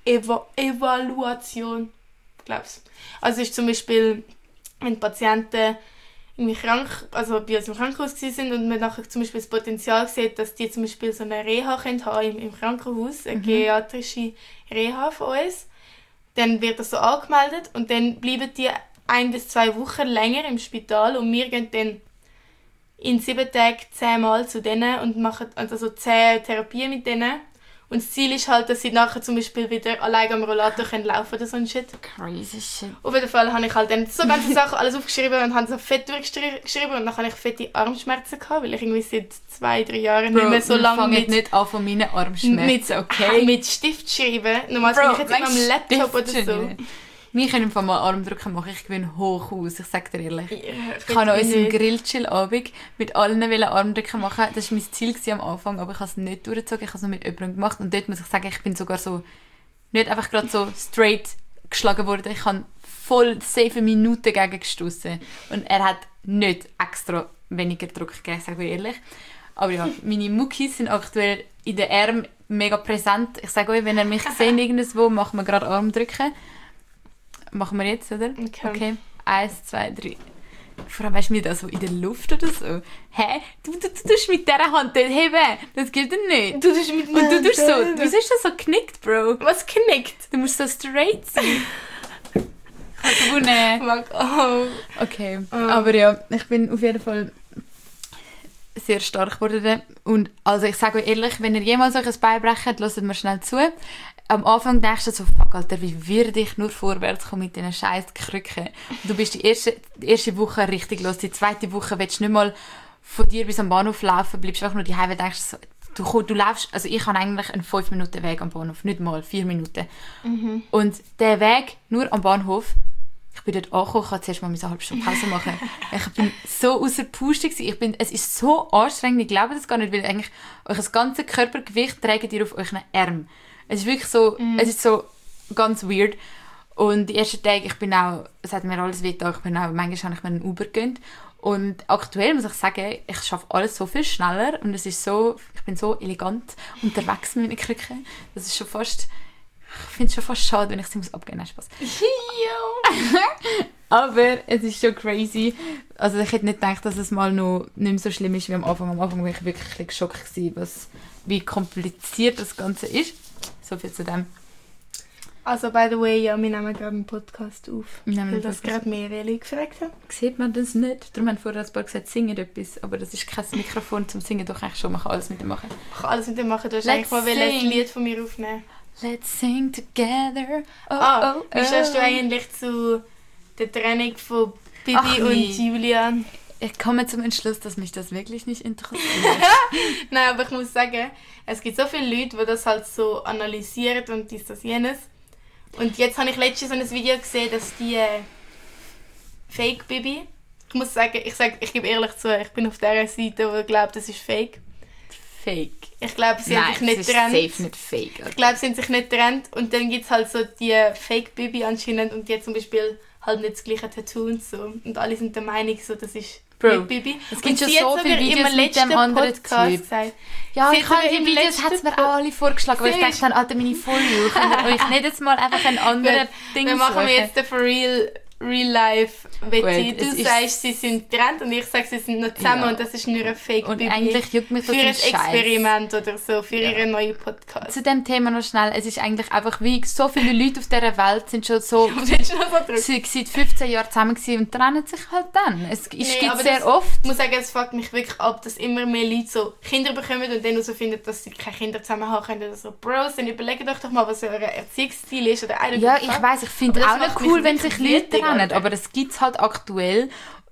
glaub's. Also ist zum Beispiel, wenn Patienten irgendwie krank, also bei uns im Krankenhaus sind und man nachher zum Beispiel das Potenzial sieht, dass die zum Beispiel so eine Reha haben im Krankenhaus, eine geriatrische Reha von uns, dann wird das so angemeldet und dann bleiben die 1 bis 2 Wochen länger im Spital und wir gehen dann in 7 Tagen 10 Mal zu denen und machen also 10 Therapien mit denen. Und das Ziel ist halt, dass sie nachher zum Beispiel wieder alleine am Rollator laufen können oder so ein Shit. Crazy shit. Auf jeden Fall habe ich halt dann so ganze Sachen alles aufgeschrieben und habe so fett durchgeschrieben und dann habe ich fette Armschmerzen gehabt, weil ich irgendwie seit 2-3 Jahren nicht mehr so lange mit... nicht an von meinen Armschmerzen, okay? Mit Stift schreiben. Normalerweise bin ich jetzt immer am Laptop oder so. Wir können einfach mal Armdrücken machen, ich gewinne hoch aus, ich sage dir ehrlich. Ich kann an unserem Grillchill-Abend mit allen Armdrücken machen. Das war mein Ziel am Anfang, aber ich habe es nicht durchgezogen, ich habe es nur mit jemandem gemacht. Und dort muss ich sagen, ich bin sogar so, nicht einfach gerade so straight geschlagen worden, ich habe voll 7 Minuten gegen gestossen. Und er hat nicht extra weniger Druck gegeben, sage ich ehrlich. Aber ja, meine Muckis sind aktuell in den Armen mega präsent. Ich sage euch, wenn ihr mich seht irgendwo, machen wir gerade Armdrücken. Machen wir jetzt, oder? Okay. 1, 2, 3. Vor allem, weißt du, mir da so in der Luft oder so. Hä? Du tust mit dieser Hand dort heben. Das geht dir nicht. Du tust mit und du tust so, du bist so geknickt, Bro. Was geknickt? Du musst so straight sein. Ich habe gewonnen. Oh. Okay. Aber ja, ich bin auf jeden Fall sehr stark geworden. Und also ich sage euch ehrlich, wenn ihr jemals euch ein Bein brecht, hört mir schnell zu. Am Anfang denkst du so, fuck, Alter, wie werde ich nur vorwärts kommen mit diesen scheiß Krücken? Du bist die erste Woche richtig los, die zweite Woche willst du nicht mal von dir bis am Bahnhof laufen, bleibst einfach nur daheim, weil du denkst so, du laufst, also ich habe eigentlich einen 5 Minuten Weg am Bahnhof, nicht mal 4 Minuten. Mhm. Und der Weg nur am Bahnhof, ich bin dort angekommen, ich musste zuerst mal eine halbe Stunde Pause machen. Ich bin so außer Puste gewesen. Es ist so anstrengend, ich glaube das gar nicht, weil eigentlich euer ganzes Körpergewicht trägt ihr auf euren Arm. Es ist wirklich so, es ist so ganz weird. Und die ersten Tage, es hat mir alles wehgetan, manchmal habe ich mir einen Uber gegönnt. Und aktuell muss ich sagen, ich schaffe alles so viel schneller und es ist so, ich bin so elegant unterwegs mit meinen Krücken. Das ist schon fast, ich finde es schon fast schade, wenn ich sie abgeben muss. Spaß. Aber es ist schon crazy. Also ich hätte nicht gedacht, dass es mal noch nicht mehr so schlimm ist wie am Anfang. Am Anfang war ich wirklich geschockt gewesen, wie kompliziert das Ganze ist. So viel zu dem. Also, by the way, ja, wir nehmen gerade einen Podcast auf. Weil das gerade mehrere Leute gefragt haben. Sieht man das nicht? Darum haben vorher ein paar gesagt, singen etwas. Aber das ist kein Mikrofon zum Singen. Doch eigentlich schon, man kann alles mit dem machen. Ich kann alles mit dem machen. Du hast eigentlich mal ein Lied von mir aufnehmen. Let's sing together. Wie stehst du eigentlich zu der Trennung von Bibi und Julian? Ich komme zum Entschluss, dass mich das wirklich nicht interessiert. Nein, aber ich muss sagen, es gibt so viele Leute, die das halt so analysieren und dies, das, jenes. Und jetzt habe ich letztens so ein Video gesehen, dass die Fake-Bibi Ich muss sagen, ich gebe ehrlich zu, ich bin auf dieser Seite, wo ich glaube, das ist fake. Fake. Ich glaube, sie haben sich nicht getrennt. Nein, safe nicht fake. Ich glaube, sie haben sich nicht getrennt und dann gibt es halt so die Fake-Bibi anscheinend und die hat zum Beispiel halt nicht das gleiche Tattoo und so. Und alle sind der Meinung, so, das ist Fake-Bibi. Es gibt schon so viele Videos mit dem anderen Typ. Gesagt. Ja, ich habe die Videos, hat es mir auch alle vorgeschlagen, aber ich dachte dann, Alter, meine Volljuh, könnt ihr euch nicht jetzt mal einfach einen anderen Ding Wir machen suchen? jetzt den for real life Wette. Gut, Du sagst, sie sind getrennt und ich sage, sie sind noch zusammen und das ist nur ein Fake-Bibi. Und eigentlich juckt mich für das ein Scheiß. Experiment oder so, für ihren neuen Podcast. Zu dem Thema noch schnell, es ist eigentlich einfach wie so viele Leute auf dieser Welt sind schon so, sie seit 15 Jahren zusammen gewesen und trennen sich halt dann. Es gibt sehr oft. Ich muss sagen, es fuckt mich wirklich ab, dass immer mehr Leute so Kinder bekommen und dann auch so finden, dass sie keine Kinder zusammen haben können. Oder so, Bros, dann überlegt euch doch mal, was euer Erziehungsstil ist. Oder ja, ich weiss, ich finde es auch nicht cool, wenn sich Leute trennen, aber es gibt es halt aktuell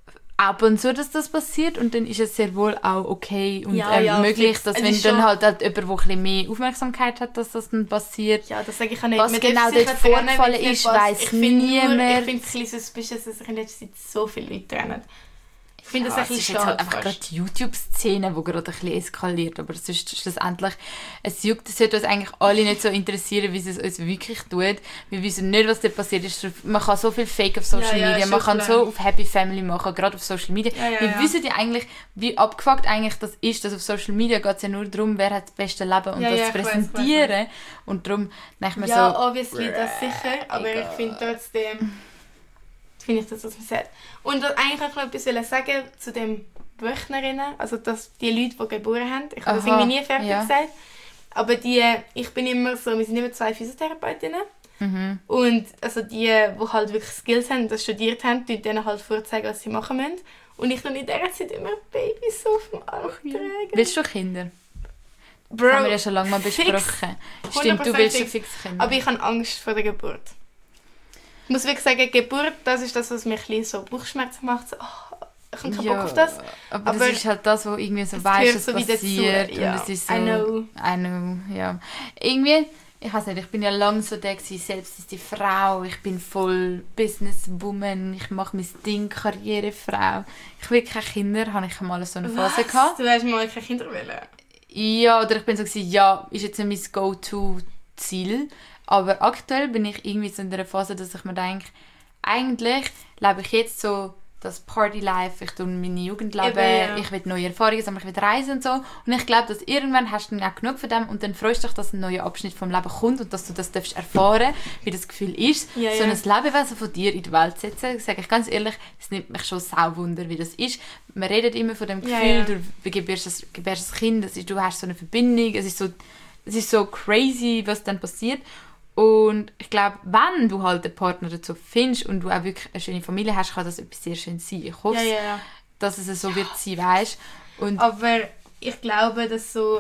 ab und zu, dass das passiert und dann ist es sehr wohl auch okay und möglich, dass wenn dann halt jemand, der ein bisschen mehr Aufmerksamkeit hat, dass das dann passiert. Ja, das sage ich auch nicht. Was genau dort vorgefallen ist, weiss niemand. Ich finde es ein bisschen suspicious, dass sich in letzter Zeit so viele Leute trennen. Ich finde das ein bisschen schade. Es ist schade. halt einfach gerade die YouTube-Szene, die gerade ein bisschen eskaliert. Aber sonst schlussendlich, es sollte uns eigentlich alle nicht so interessieren, wie es uns wirklich tut. Wir wissen nicht, was da passiert ist. Man kann so viel Fake auf Social Media, man kann so auf Happy Family machen, gerade auf Social Media. Wir wissen ja eigentlich, wie abgefuckt eigentlich das ist, dass auf Social Media geht es ja nur darum, wer hat das beste Leben und das zu präsentieren. Und darum denke ich mir ja, so... obviously, das sicher, aber ich finde trotzdem... finde ich das, was man sagt. Und eigentlich wollte ich noch etwas sagen zu den Wöchnerinnen, also dass die Leute, die geboren haben. Ich habe das irgendwie nie fertig gesagt. Aber ich bin immer so, wir sind immer 2 Physiotherapeutinnen. Mhm. Und also die halt wirklich Skills haben, das studiert haben, die denen halt vorzeigen, was sie machen müssen. Und ich dann in dieser Zeit immer Babys so auf dem Arm tragen. Willst du Kinder? Bro, das haben wir ja schon lange mal besprochen. Stimmt, du willst schon fix Kinder. Aber ich habe Angst vor der Geburt. Ich muss wirklich sagen, Geburt, das ist das, was mir ein bisschen so Bauchschmerzen macht. So, ich habe keinen Bock auf das. Aber das ist halt das, wo irgendwie so weißt, was so passiert. Ja. Und es ist so... I know, ja. Irgendwie, ich weiß nicht, ich bin ja lange so der gewesen, selbst ist die Frau, ich bin voll Businesswoman, ich mache mein Ding, Karrierefrau. Ich will keine Kinder, habe ich mal so eine Phase gehabt. Du hast mal keine Kinder wollen? Ja, oder ich bin so gewesen, ja, ist jetzt mein Go-To-Ziel. Aber aktuell bin ich irgendwie so in der Phase, dass ich mir denke, eigentlich lebe ich jetzt so das Party-Life, ich tue meine Jugend leben, ich will neue Erfahrungen sammeln, ich will reisen und so. Und ich glaube, dass irgendwann hast du dann auch genug von dem und dann freust du dich, dass ein neuer Abschnitt vom Leben kommt und dass du das darfst erfahren, wie das Gefühl ist, so ein Lebewesen von dir in die Welt zu setzen. Sage ich ganz ehrlich, es nimmt mich schon sau Wunder, wie das ist. Man redet immer von dem Gefühl, du gebärst ein Kind, du hast so eine Verbindung, es ist so crazy, was dann passiert. Und ich glaube, wenn du halt einen Partner dazu findest und du auch wirklich eine schöne Familie hast, kann das etwas sehr schön sein. Ich hoffe, dass es so wird sein, weißt. Aber ich glaube, dass so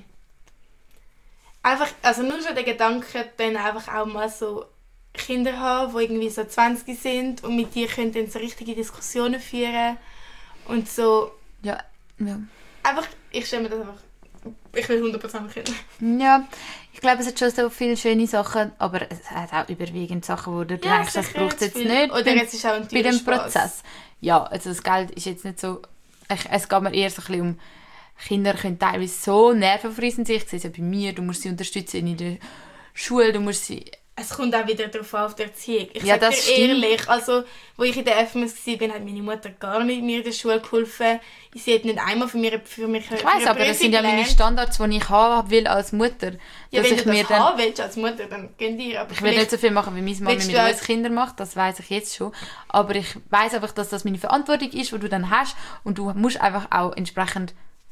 einfach, also nur schon der Gedanke, dann einfach auch mal so Kinder haben, die irgendwie so 20 sind und mit dir können dann so richtige Diskussionen führen und so. Ja. Einfach, ich stelle mir das einfach. Ich will 100% Kinder. Ja, ich glaube, es hat schon so viele schöne Sachen, aber es hat auch überwiegend Sachen, wo du denkst, das braucht es jetzt nicht. Oder es ist auch ein bei dem Prozess. Ja, also das Geld ist jetzt nicht so... Es geht mir eher so ein bisschen um... Kinder können teilweise so nervenfressend sein. Ich sehe es ja bei mir, du musst sie unterstützen in der Schule, du musst sie... Es kommt auch wieder darauf an, auf die Erziehung. Ich sage dir ehrlich, also, wo ich in der FMS war, hat meine Mutter gar nicht mir in der Schule geholfen. Sie hat nicht einmal für mich Ich weiss, aber das sind ja meine Standards, die ich haben will als Mutter. Ja, wenn du das haben willst als Mutter, dann geh dir. Ich will nicht so viel machen, wie meine Mama mit uns Kindern macht, das weiss ich jetzt schon. Aber ich weiss einfach, dass das meine Verantwortung ist, die du dann hast. Und du musst einfach auch entsprechend...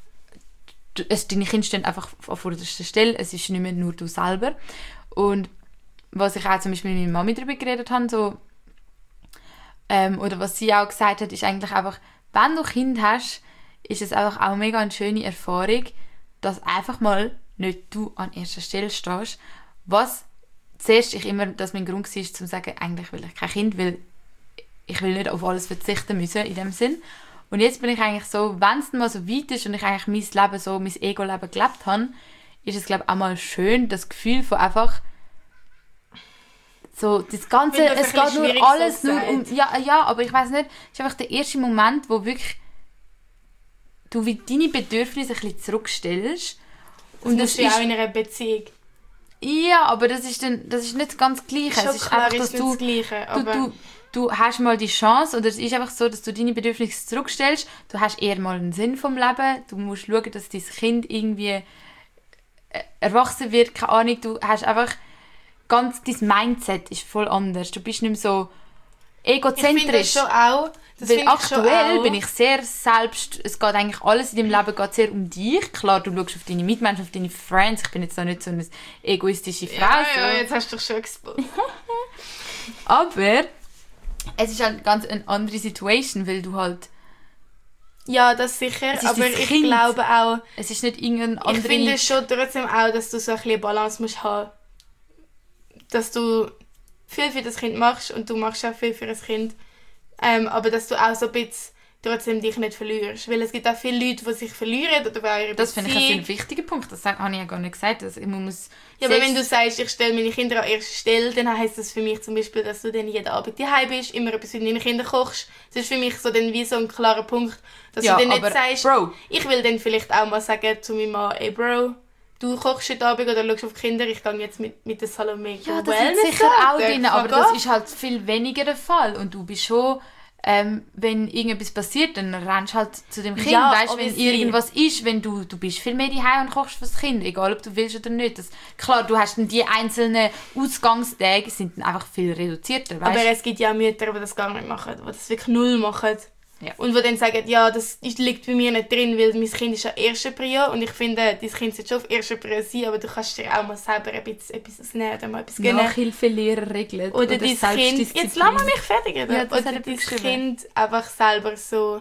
Deine Kinder stehen einfach an vorderster Stelle, es ist nicht mehr nur du selber. Und was ich auch zum Beispiel mit meiner Mami darüber geredet habe, so, oder was sie auch gesagt hat, ist eigentlich einfach, wenn du Kind hast, ist es einfach auch mega eine schöne Erfahrung, dass einfach mal nicht du an erster Stelle stehst. Was zuerst das mein Grund war, zu sagen, eigentlich will ich kein Kind, weil ich will nicht auf alles verzichten müssen in dem Sinn. Und jetzt bin ich eigentlich so, wenn es mal so weit ist und ich eigentlich mein Leben so, mein Ego-Leben gelebt habe, ist es, glaube ich, auch mal schön, das Gefühl von einfach so das Ganze, Weil das es ein geht bisschen nur alles schwierig nur so um... Ja, aber ich weiss nicht, es ist einfach der erste Moment, wo wirklich du wie deine Bedürfnisse ein bisschen zurückstellst. Und das ist ja auch in einer Beziehung. Ja, aber das ist nicht das ganz Gleiche. Schon Es ist klar, einfach, dass ist nicht das Gleiche, aber du hast mal die Chance, oder es ist einfach so, dass du deine Bedürfnisse zurückstellst. Du hast eher mal einen Sinn vom Leben. Du musst schauen, dass dein Kind irgendwie erwachsen wird. Keine Ahnung, du hast einfach ganz... Dein Mindset ist voll anders. Du bist nicht mehr so egozentrisch. ich finde das schon auch. Weil aktuell bin ich sehr selbst... Es geht eigentlich alles in deinem Leben geht sehr um dich. Klar, du schaust auf deine Mitmenschen, auf deine Friends. Ich bin jetzt auch nicht so eine egoistische Frau. Ja, jetzt hast du dich schon exposed. Aber es ist halt ganz eine andere Situation, weil du halt... Ja, das sicher, aber dein ich Kind. glaube auch... Es ist nicht irgendeine andere... Ich finde schon trotzdem auch, dass du so ein bisschen Balance musst haben. Dass du viel für das Kind machst und du machst auch viel für das Kind. Aber dass du auch so ein bisschen trotzdem dich nicht verlierst. Weil es gibt auch viele Leute, die sich verlieren oder bei ihrer Das finde ich Beziehung. ein wichtiger Punkt. Das habe ich ja gar nicht gesagt. Also man muss Ja, aber wenn du sagst, ich stelle meine Kinder an erste Stelle, dann heisst das für mich zum Beispiel, dass du dann jeden Abend daheim bist, immer etwas mit deinen Kindern kochst. Das ist für mich so dann wie so ein klarer Punkt, dass Ja, du dann nicht aber, sagst, Bro. ich will dann vielleicht auch mal sagen zu meinem Mann, ey Bro, du kochst heute Abend oder schaust auf die Kinder, ich gehe jetzt mit der Salome Ja, das ist sicher auch drin, aber das ist halt viel weniger der Fall. Und du bist schon... wenn irgendetwas passiert, dann rennst du halt zu dem Kind. Ja, weißt, wenn obviously. irgendwas ist, wenn du bist viel mehr daheim und kochst fürs Kind, egal ob du willst oder nicht. Klar, du hast dann die einzelnen Ausgangstage sind dann einfach viel reduzierter, weißt? Aber es gibt ja auch Mütter, die das gar nicht machen, die das wirklich null machen. Ja. Und die dann sagen, ja, liegt bei mir nicht drin, weil mein Kind ist ja erste Prio und ich finde, dein Kind sollte schon auf erste Prio sein, aber du kannst dir auch mal selber etwas ausnehmen oder mal etwas gönnen. Nachhilfelehrer regeln. Oder dein Kind, jetzt lass mal mich fertig reden. Ja, das oder hat dein geschrieben. Kind einfach selber so,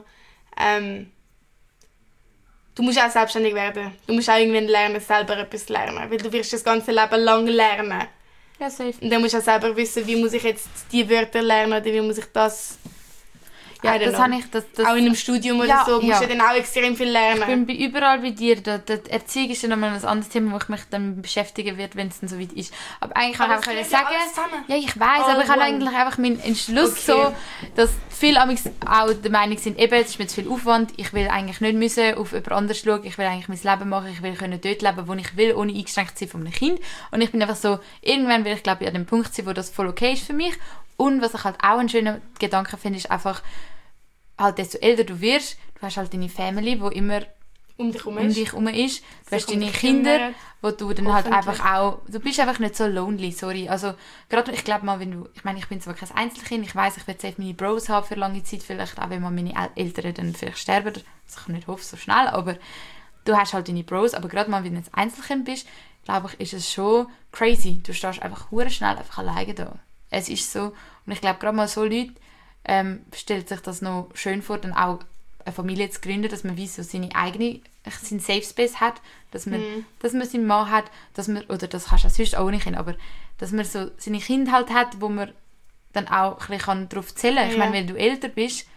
du musst auch selbstständig werden. Du musst auch irgendwann lernen, selber etwas lernen, weil du wirst das ganze Leben lang lernen. Ja, safe. Und dann musst du auch selber wissen, wie muss ich jetzt die Wörter lernen oder wie muss ich das... Ja, I don't das know. habe ich... Das, Auch in einem Studium oder so musst du dann auch extrem viel lernen. Ich bin überall bei dir. Die Erziehung ist ja nochmal ein anderes Thema, wo ich mich dann beschäftigen werde, wenn es dann so weit ist. Aber eigentlich kann ich Aber einfach es gehört sagen... ja alles zusammen. Ja, ich weiss, All aber ich habe one. eigentlich einfach meinen Entschluss Okay. so, dass viele amigs auch der Meinung sind, eben, es ist mir zu viel Aufwand, ich will eigentlich nicht müssen auf jemand anderes schauen, ich will eigentlich mein Leben machen, ich will können dort leben, wo ich will, ohne eingeschränkt zu sein von einem Kind. Und ich bin einfach so, irgendwann will ich, glaube ich, an dem Punkt sein, wo das voll okay ist für mich. Und was ich halt auch einen schönen Gedanken finde, ist einfach, halt, desto älter du wirst, du hast halt deine Family, die immer Um dich herum um ist. dich herum ist. Du hast Sich um deine dich Kinder, kümmern. wo du dann halt Hoffentlich. einfach auch... Du bist einfach nicht so lonely, sorry. Also, gerade, ich glaube mal, wenn du... Ich meine, ich bin zwar kein Einzelkind, ich weiss, ich werde safe meine Bros haben für lange Zeit, vielleicht auch, wenn mal meine Eltern dann vielleicht sterben. Also ich nicht hoffe, so schnell, aber du hast halt deine Bros, aber gerade mal, wenn du ein Einzelkind bist, glaube ich, ist es schon crazy. Du stehst einfach hure schnell einfach alleine da. Es ist so. Und ich glaube, gerade mal so Leute stellt sich das noch schön vor, dann auch eine Familie zu gründen, dass man wie so seinen Safe Space hat, dass man seinen Mann hat, dass man, oder das kannst du auch sonst auch nicht, aber dass man so seine Kinder halt hat, wo man dann auch ein bisschen darauf zählen kann. Ich meine, wenn du älter bist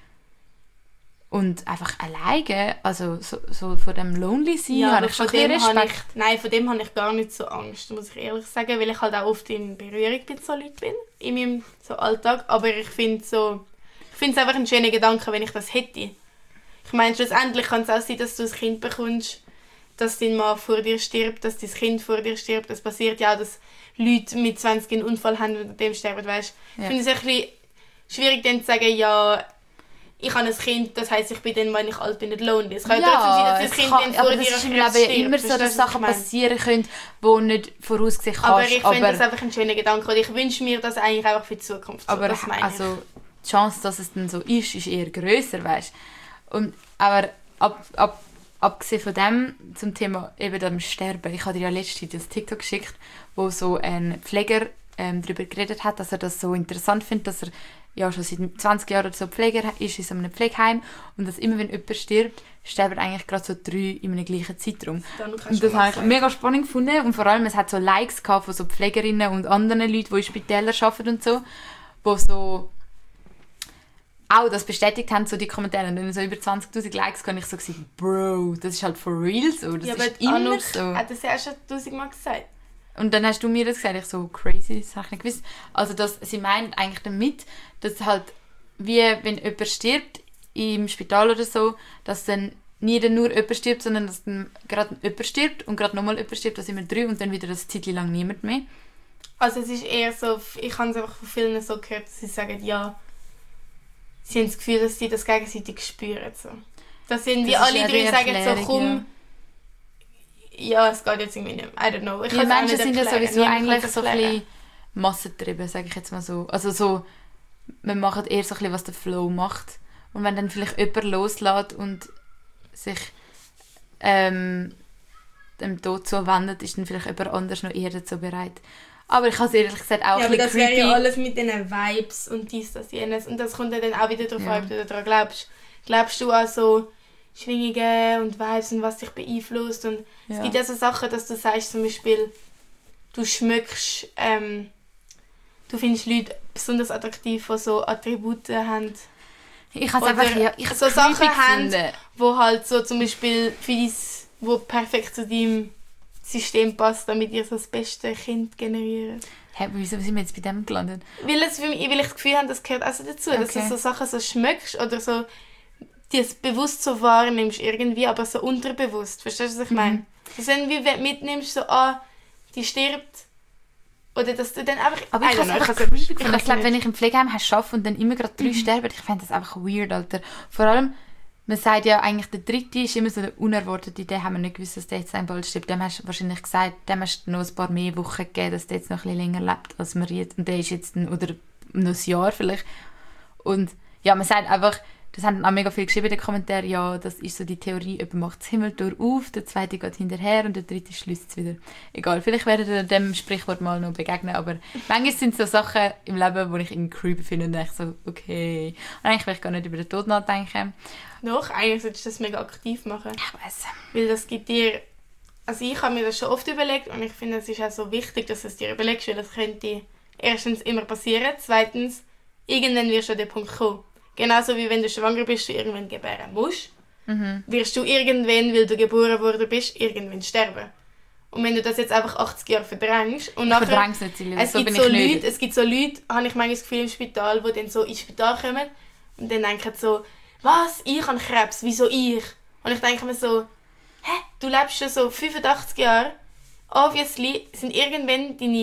und einfach alleine, also so von dem Lonely sein, Ja, habe aber ich schon von ein dem bisschen habe ich, Respekt. nein, von dem habe ich gar nicht so Angst, muss ich ehrlich sagen, weil ich halt auch oft in Berührung mit so Leuten bin, in meinem so Alltag. Aber ich finde es einfach ein schöner Gedanke, wenn ich das hätte. Ich meine, schlussendlich kann es auch sein, dass du ein Kind bekommst, dass dein Mann vor dir stirbt, dass dein Kind vor dir stirbt. Es passiert ja auch, dass Leute mit 20 einen Unfall haben und an dem sterben, weißt. Ja. Ich finde es ein bisschen schwierig dann zu sagen, ja, ich habe ein Kind, das heisst, ich bin dann, wenn ich alt bin, nicht lonely. Es kann ja trotzdem sein, dass das Kind dann vor aber dir das ist im erst Leben stirbt. immer so, Verstehst dass du, Sachen was ich meine? passieren können, die nicht vorausgesehen kannst. Aber ich finde das einfach ein schöner Gedanke und ich wünsche mir das eigentlich einfach für die Zukunft. So, aber das meine also, die Chance, dass es dann so ist eher grösser, weißt du. Aber abgesehen von dem, zum Thema eben dem Sterben, ich habe dir ja letztens das TikTok geschickt, wo so ein Pfleger darüber geredet hat, dass er das so interessant findet, dass er ja schon seit 20 Jahren so Pfleger ist in so einem Pflegeheim und dass immer, wenn jemand stirbt, sterben eigentlich gerade so 3 in einem gleichen Zeitraum. Und das habe ich mega spannend gefunden und vor allem, es hat so Likes gehabt von so Pflegerinnen und anderen Leuten, die in Spitälern arbeiten und so, wo so auch das bestätigt haben, so die Kommentare. Und dann so über 20'000 Likes kann ich so gesagt, Bro, das ist halt for real so, das ja, ist aber immer Anouk so. hat das ja auch schon 1000 Mal gesagt. Und dann hast du mir das gesagt, ich so, crazy, das habe ich nicht gewusst. Also sie meint eigentlich damit, dass halt, wie wenn jemand stirbt im Spital oder so, dass dann nie dann nur jemand stirbt, sondern dass dann gerade jemand stirbt und gerade nochmal jemand stirbt, dass immer 3 und dann wieder das Zeit lang niemand mehr. Also es ist eher so, ich habe es einfach von vielen so gehört, dass sie sagen, ja, sie haben das Gefühl, dass sie das gegenseitig spüren. So. Dass irgendwie alle drei sagen so, komm, ja, es geht jetzt irgendwie nicht mehr. I don't know. Die Menschen sind ja sowieso eigentlich so ein bisschen massentrieben, sage ich jetzt mal so. Also so, man macht eher so ein bisschen, was der Flow macht. Und wenn dann vielleicht jemand loslässt und sich dem Tod zuwendet, ist dann vielleicht jemand anders noch eher dazu bereit. Aber ich habe es ehrlich gesagt auch ein bisschen das wäre ja alles mit diesen Vibes und dies, das, jenes. Und das kommt dann auch wieder darauf an, ob du daran glaubst. Glaubst du an so Schwingungen und Vibes und was dich beeinflusst? Und es gibt ja so Sachen, dass du sagst, zum Beispiel, du schmückst, du findest Leute besonders attraktiv, die so Attribute haben. Ich habe es einfach so Sachen haben, wo halt so zum Beispiel für dies, wo perfekt zu deinem System passt, damit ihr so das beste Kind generiert. Hey, wieso sind wir jetzt bei dem gelandet? Weil ich das Gefühl habe, das gehört also dazu, dass du so Sachen so schmeckst oder so die es bewusst so wahrnimmst irgendwie, aber so unterbewusst. Verstehst du, was ich meine? Das ist wie wenn du mitnimmst, so, die stirbt. Oder dass du dann einfach... Aber ich glaube, wenn ich im Pflegeheim arbeite und dann immer gerade 3 sterben, ich fände das einfach weird, Alter. Vor allem, man sagt ja eigentlich, der dritte ist immer so eine unerwartete Idee, haben wir nicht gewusst, dass der jetzt bald stirbt. Dem hast du wahrscheinlich gesagt, dem hast du noch ein paar mehr Wochen gegeben, dass der jetzt noch ein bisschen länger lebt, als wir jetzt. Und der ist jetzt oder noch ein Jahr vielleicht. Und ja, man sagt einfach, das haben auch mega viel geschrieben in den Kommentaren, ja, das ist so die Theorie, jemand macht das Himmeltor auf, der zweite geht hinterher und der dritte schließt es wieder. Egal, vielleicht werdet ihr dem Sprichwort mal noch begegnen, aber manchmal sind es so Sachen im Leben, wo ich irgendwie creepy finde und denke so, okay, und eigentlich will ich gar nicht über den Tod nachdenken. Doch, eigentlich solltest du das mega aktiv machen. Ich weiss. Weil das gibt dir... Also ich habe mir das schon oft überlegt und ich finde, es ist auch so wichtig, dass du es dir überlegst, weil das könnte erstens immer passieren, zweitens, irgendwann wirst du an den Punkt kommen. Genauso wie wenn du schwanger bist, du irgendwann gebären musst, wirst du irgendwann, weil du geboren worden bist, irgendwann sterben. Und wenn du das jetzt einfach 80 Jahre verdrängst und nachher... Verdrängst nicht, Silvia, so bin ich nicht. Es gibt so Leute, habe ich manchmal das Gefühl im Spital, die dann so ins Spital kommen und dann denken so, was, ich habe Krebs, wieso ich? Und ich denke mir so, du lebst schon so 85 Jahre, obviously sind irgendwann deine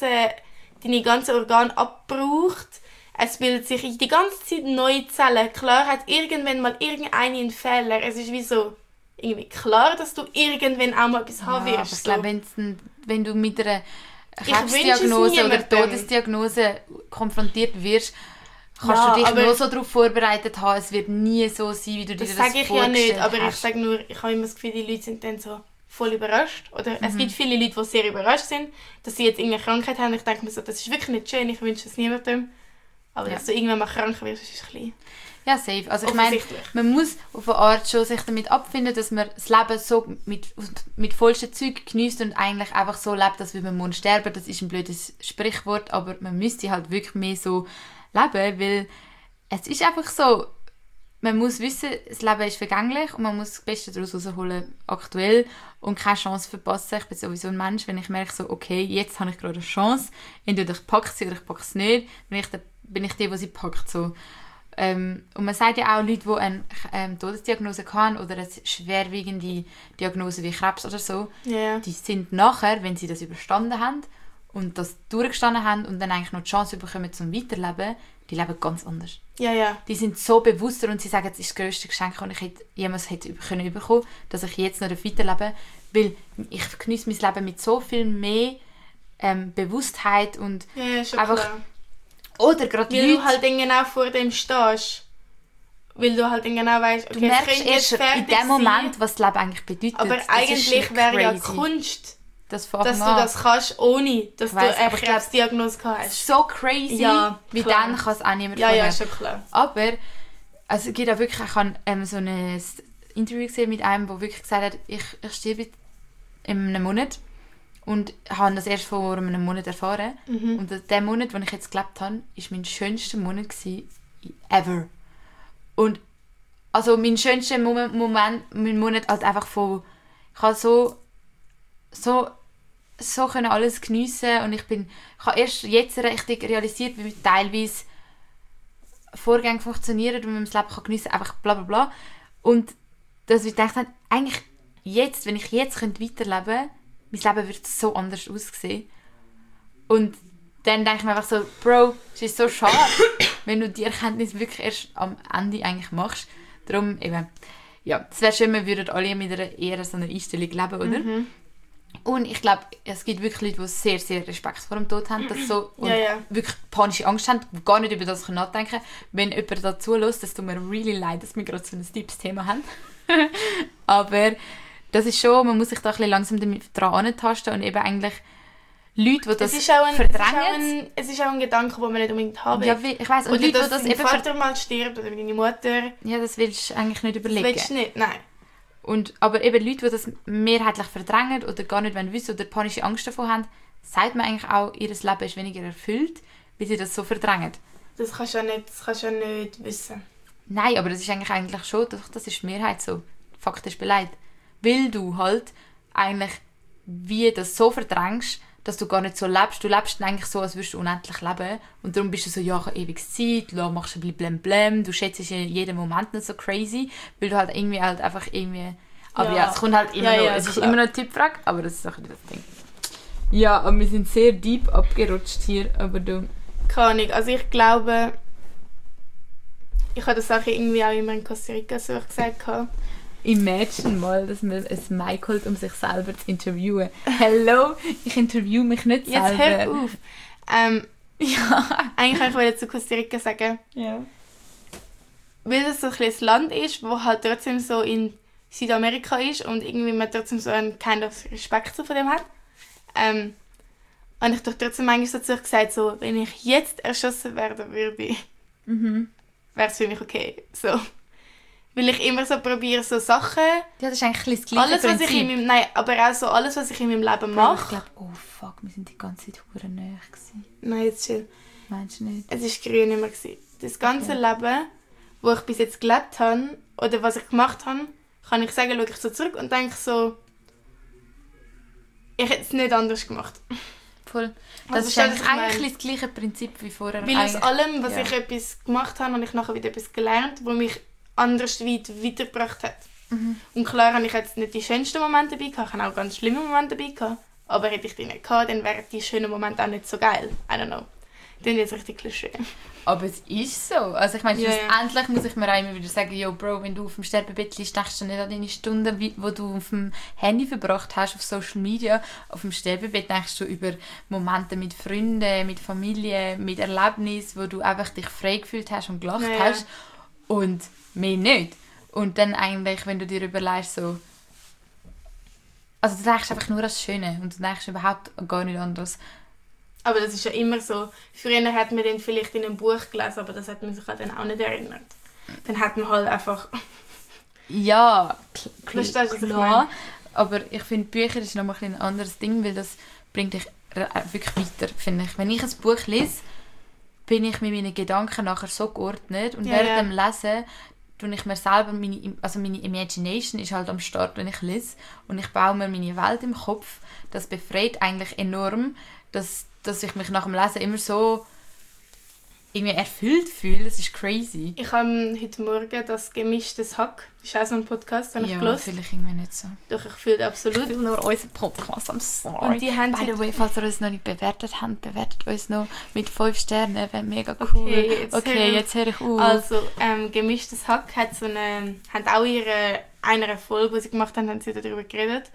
ganzen Organe abgebraucht. Es bildet sich die ganze Zeit neue Zellen. Klar hat irgendwann mal irgendeine einen Fehler. Es ist wie so irgendwie klar, dass du irgendwann auch mal etwas haben wirst. Aber ich glaube, wenn du mit einer Krebsdiagnose oder Todesdiagnose konfrontiert wirst, kannst du dich nur so darauf vorbereitet haben, es wird nie so sein, wie du dir das vorgestellt hast. Das sage ich ja nicht, aber ich sage nur, ich habe immer das Gefühl, die Leute sind dann so voll überrascht. Oder es gibt viele Leute, die sehr überrascht sind, dass sie jetzt irgendeine Krankheit haben. Ich denke mir so, das ist wirklich nicht schön, ich wünsche es niemandem. Aber dass du irgendwann mal krank wirst, ist ein bisschen... Ja, safe. Also ich meine, man muss auf eine Art schon sich damit abfinden, dass man das Leben so mit vollsten Zeug genießt und eigentlich einfach so lebt, dass man muss sterben. Das ist ein blödes Sprichwort, aber man müsste halt wirklich mehr so leben, weil es ist einfach so, man muss wissen, das Leben ist vergänglich und man muss das Beste daraus rausholen, aktuell, und keine Chance verpassen. Ich bin sowieso ein Mensch, wenn ich merke, so, okay, jetzt habe ich gerade eine Chance, entweder ich packe sie oder ich packe es nicht, bin ich die sie packt. So. Und man sagt ja auch, Leute, die eine Todesdiagnose haben oder eine schwerwiegende Diagnose wie Krebs oder so, die sind nachher, wenn sie das überstanden haben und das durchgestanden haben und dann eigentlich noch die Chance bekommen zum Weiterleben, die leben ganz anders. Ja. Die sind so bewusster und sie sagen, das ist das grösste Geschenk, das ich jemals hätte bekommen, dass ich jetzt noch weiterlebe, weil ich genieße mein Leben mit so viel mehr Bewusstheit und schon einfach... Klar. Oder gerade Weil du halt genau vor dem stehst. Weil du halt genau weißt, okay, du merkst erst in dem Moment, was das Leben eigentlich bedeutet. Aber eigentlich wäre ja Kunst, dass du das kannst, ohne dass du eine Krebsdiagnose hast. So crazy, wie dann kann es auch niemand vorher. Ja, schon klar. Aber also, es gibt auch wirklich, ich habe so ein Interview gesehen mit einem, der wirklich gesagt hat, ich sterbe in einem Monat. Und habe das erst vor einem Monat erfahren. Und der Monat, den ich jetzt gelebt habe, war mein schönster Monat ever. Und also mein schönster Monat halt einfach von... Ich habe so so können alles geniessen und ich habe erst jetzt richtig realisiert, wie teilweise Vorgänge funktionieren und wie man das Leben geniessen kann, einfach bla bla bla. Und dass ich gedacht habe, eigentlich jetzt, wenn ich jetzt weiterleben könnte, mein Leben würde so anders aussehen. Und dann denke ich mir einfach so, Bro, es ist so schade, wenn du die Erkenntnis wirklich erst am Ende eigentlich machst. Darum eben, ja, es wäre schön, wir würden alle mit einer eher so einer Einstellung leben, oder? Mhm. Und ich glaube, es gibt wirklich Leute, die sehr, sehr Respekt vor dem Tod haben, das so, und wirklich panische Angst haben, die gar nicht über das nachdenken können. Wenn jemand dazu hört, das tut mir really leid, dass wir gerade so ein deepes Thema haben. Aber das ist schon, man muss sich da ein bisschen langsam damit dran antasten und eben eigentlich Leute, die das verdrängen. Es ist auch ein Gedanke, den man nicht unbedingt haben will. Ja, ich weiss. Und oder Leute, dass das dein Vater mal stirbt oder deine Mutter. Ja, das willst du eigentlich nicht überlegen. Das willst du nicht, nein. Aber eben Leute, die das mehrheitlich verdrängen oder gar nicht wissen oder panische Angst davor haben, sagt man eigentlich auch, ihr Leben ist weniger erfüllt, weil sie das so verdrängen. Das kannst du ja nicht wissen. Nein, aber das ist eigentlich schon, das ist die Mehrheit so. Faktisch beleidigt. Weil du halt eigentlich wie das so verdrängst, dass du gar nicht so lebst. Du lebst dann eigentlich so, als würdest du unendlich leben. Und darum bist du so, ja, ich habe ewig Zeit, machst ein bisschen blem. Du schätzt jeden Moment nicht so crazy, weil du halt irgendwie halt einfach irgendwie... Aber ja, es kommt halt immer noch, es ist immer noch eine Typfrage, aber das ist auch nicht das Ding. Ja, aber wir sind sehr deep abgerutscht hier, aber du... Keine Ahnung, also ich glaube... Ich habe das auch irgendwie auch immer in Costa Rica so gesagt. Imagine mal, dass man ein Mic holt, um sich selber zu interviewen. Hello, ich interview mich nicht selber. Jetzt hör auf. Ja. Eigentlich wollte ich zu Costa Rica sagen, weil das so ein kleines Land ist, wo halt trotzdem so in Südamerika ist und irgendwie man trotzdem so einen kind of Respekt so von dem hat. Und ich doch trotzdem manchmal so zu euch gesagt, so, wenn ich jetzt erschossen werden würde, wäre es für mich okay. So. Weil ich immer so probiere, so Sachen... Ja, das ist eigentlich das gleiche alles, was ich aber auch so alles, was ich in meinem Leben mache. Ich glaube, oh fuck, wir sind die ganze Zeit verdammt nahe gewesen. Nein, jetzt chill. Meinst du nicht? Es war grün immer. Das ganze Leben, wo ich bis jetzt gelebt habe, oder was ich gemacht habe, kann ich sagen, schaue ich so zurück und denke so, ich hätte es nicht anders gemacht. Voll. Das ist eigentlich das gleiche Prinzip wie vorher. Weil aus allem, was ich etwas gemacht habe, habe ich nachher wieder etwas gelernt, was mich anders weit weitergebracht hat. Und klar habe ich jetzt nicht die schönsten Momente dabei gehabt, ich habe auch ganz schlimme Momente dabei gehabt, aber hätte ich die nicht gehabt, dann wären die schönen Momente auch nicht so geil. I don't know. Das ist jetzt richtig Klischee. Aber es ist so. Also ich meine, schlussendlich muss ich mir auch immer wieder sagen, yo Bro, wenn du auf dem Sterbebett liegst, denkst du nicht an deine Stunden, die du auf dem Handy verbracht hast, auf Social Media. Auf dem Sterbebett denkst du über Momente mit Freunden, mit Familie, mit Erlebnissen, wo du einfach dich frei gefühlt hast und gelacht hast. Und mehr nicht. Und dann eigentlich, wenn du dir überlegst, so... Also du denkst einfach nur an das Schöne und du denkst überhaupt gar nicht anders. Aber das ist ja immer so. Früher hat man den vielleicht in einem Buch gelesen, aber das hat man sich halt dann auch nicht erinnert. Dann hat man halt einfach... Ja, klar. Aber ich finde, Bücher ist nochmal ein anderes Ding, weil das bringt dich wirklich weiter, finde ich. Wenn ich ein Buch lese, bin ich mit meinen Gedanken nachher so geordnet und während dem Lesen tue ich mir selber, meine Imagination ist halt am Start, wenn ich lese und ich baue mir meine Welt im Kopf. Das befreit eigentlich enorm, dass ich mich nach dem Lesen immer so irgendwie erfüllt fühle. Das ist crazy. Ich habe heute Morgen das «Gemischtes Hack», das ist auch so ein Podcast, den ich gehört. Ja, vielleicht irgendwie nicht so. Doch, ich fühle absolut. Ich will nur unseren Podcast, I'm sorry. Und die haben by the way, falls ihr uns noch nicht bewertet habt, bewertet uns noch mit 5 Sternen, wäre mega cool. Jetzt höre ich auf. Also, «Gemischtes Hack» hat haben auch einer Folge, die sie gemacht haben sie darüber geredet.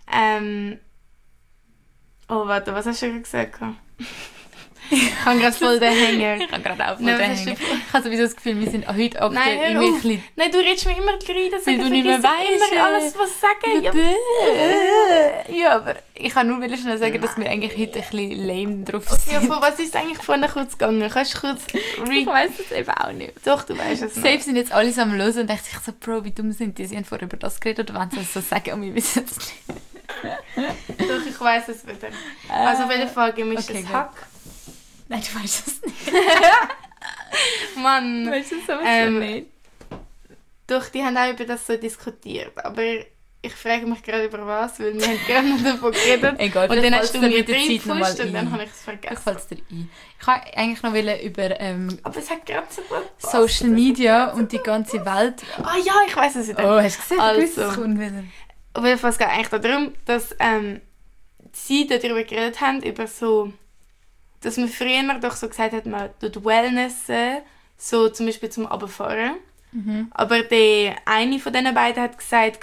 Oh, warte, was hast du gerade gesagt? Ich habe gerade voll den Hänger. Ich habe gerade auch voll den Hänger. Ich habe sowieso das Gefühl, wir sind heute auch irgendwie... Nein, du redest mir immer rein, dass du nicht mehr weißt. Immer alles, was ich sage. Ja, aber ich kann nur schnell sagen, dass wir eigentlich heute ein bisschen lame drauf sind. Ja, von was ist eigentlich vorhin kurz gegangen? Kannst du kurz... Ich weiss es eben auch nicht. Doch, du weißt es noch. Safe sind jetzt alle am Hören und denken sich so, Bro, wie dumm sind die? Sie haben vorher über das geredet oder wollen sie es so sagen und wir wissen es nicht. Doch, ich weiss es wieder. Also auf jeden Fall «Gemischtes Hack». Nein, du weißt es nicht. Mann. Du weißt es aber schon nicht. Doch, die haben auch über das so diskutiert. Aber ich frage mich gerade über was, weil wir haben gerade noch davon geredet. Egal, und dann hast du mir mit der Zeit reingepusht und dann habe ich es vergessen. Ich falle es dir ein. Ich wollte eigentlich noch über Aber es hat gerade so gut gepasst. Social Media und die ganze Welt. Ah ja, ich weiss es wieder. Oh, hast du gesehen? Also, Es kommt wieder. auf jeden Fall geht es eigentlich darum, dass sie darüber geredet haben, über so, dass man früher doch so gesagt hat, man tut Wellnessen, so zum Beispiel zum Runterfahren. Aber der eine von diesen beiden hat gesagt,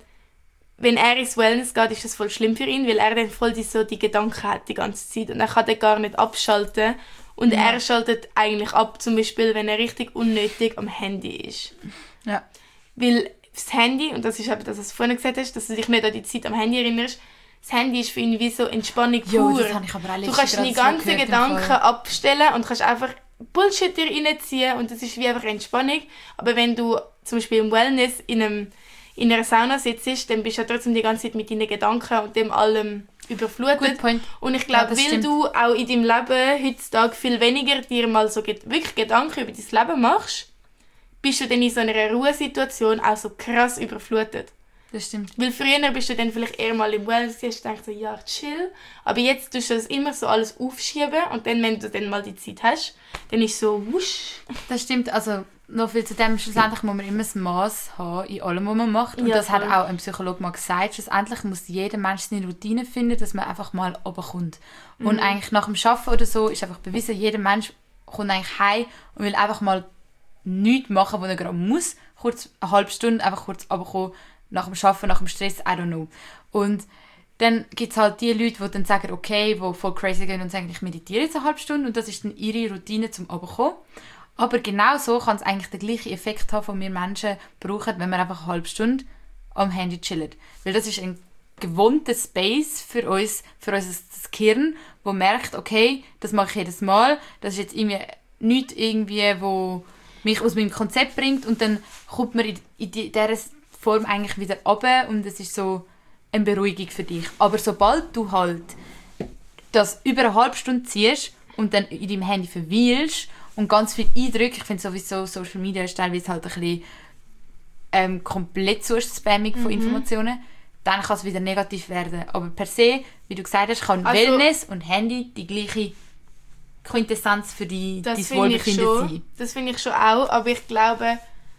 wenn er ins Wellness geht, ist das voll schlimm für ihn, weil er dann voll die Gedanken hat die ganze Zeit und er kann dann gar nicht abschalten. Und er schaltet eigentlich ab, zum Beispiel, wenn er richtig unnötig am Handy ist. Ja. Weil das Handy, und das ist eben das, was du vorhin gesagt hast, dass du dich nicht an die Zeit am Handy erinnerst, das Handy ist für ihn wie so Entspannung pur. Das habe ich aber auch Du kannst deine ganzen Gedanken abstellen und kannst einfach Bullshit dir reinziehen und das ist wie einfach Entspannung. Aber wenn du zum Beispiel im Wellness in einer Sauna sitzt, dann bist du ja trotzdem die ganze Zeit mit deinen Gedanken und dem allem überflutet. Good point. Und ich glaube, weil du auch in deinem Leben heutzutage viel weniger dir mal so wirklich Gedanken über dein Leben machst, bist du dann in so einer Ruhesituation auch so krass überflutet. Das stimmt. Weil früher bist du dann vielleicht eher mal im Wellness und denkst so, ja, chill. Aber jetzt tust du das immer so alles aufschieben und dann, wenn du dann mal die Zeit hast, dann ist so wusch. Das stimmt, also noch viel zu dem, schlussendlich muss man immer ein Maß haben in allem, was man macht. Und Ja, das hat voll. auch ein Psychologe mal gesagt, schlussendlich muss jeder Mensch seine Routine finden, dass man einfach mal runterkommt. Und eigentlich nach dem Arbeiten oder so ist einfach bewiesen, jeder Mensch kommt eigentlich heim und will einfach mal nichts machen, was er gerade muss. Kurz eine halbe Stunde, einfach kurz runterkommen, nach dem Arbeiten, nach dem Stress, I don't know. Und dann gibt es halt die Leute, die dann sagen, okay, die voll crazy gehen und sagen, ich meditiere jetzt eine halbe Stunde und das ist dann ihre Routine zum Runterkommen. Aber genau so kann es eigentlich den gleichen Effekt haben, den wir Menschen brauchen, wenn wir einfach eine halbe Stunde am Handy chillen. Weil das ist ein gewohnter Space für uns, für unser Gehirn, wo merkt, okay, das mache ich jedes Mal, das ist jetzt nichts irgendwie, wo mich aus meinem Konzept bringt und dann kommt man in dieser Form eigentlich wieder runter und es ist so eine Beruhigung für dich. Aber sobald du halt das über eine halbe Stunde ziehst und dann in deinem Handy verweilst und ganz viele Eindrücke, ich finde sowieso Social Media ist teilweise halt ein bisschen komplett Spamming von Informationen, dann kann es wieder negativ werden. Aber per se, wie du gesagt hast, kann Also, Wellness und Handy die gleiche Quintessenz für dein Wohlbefinden sein. Das finde ich schon auch, aber ich glaube,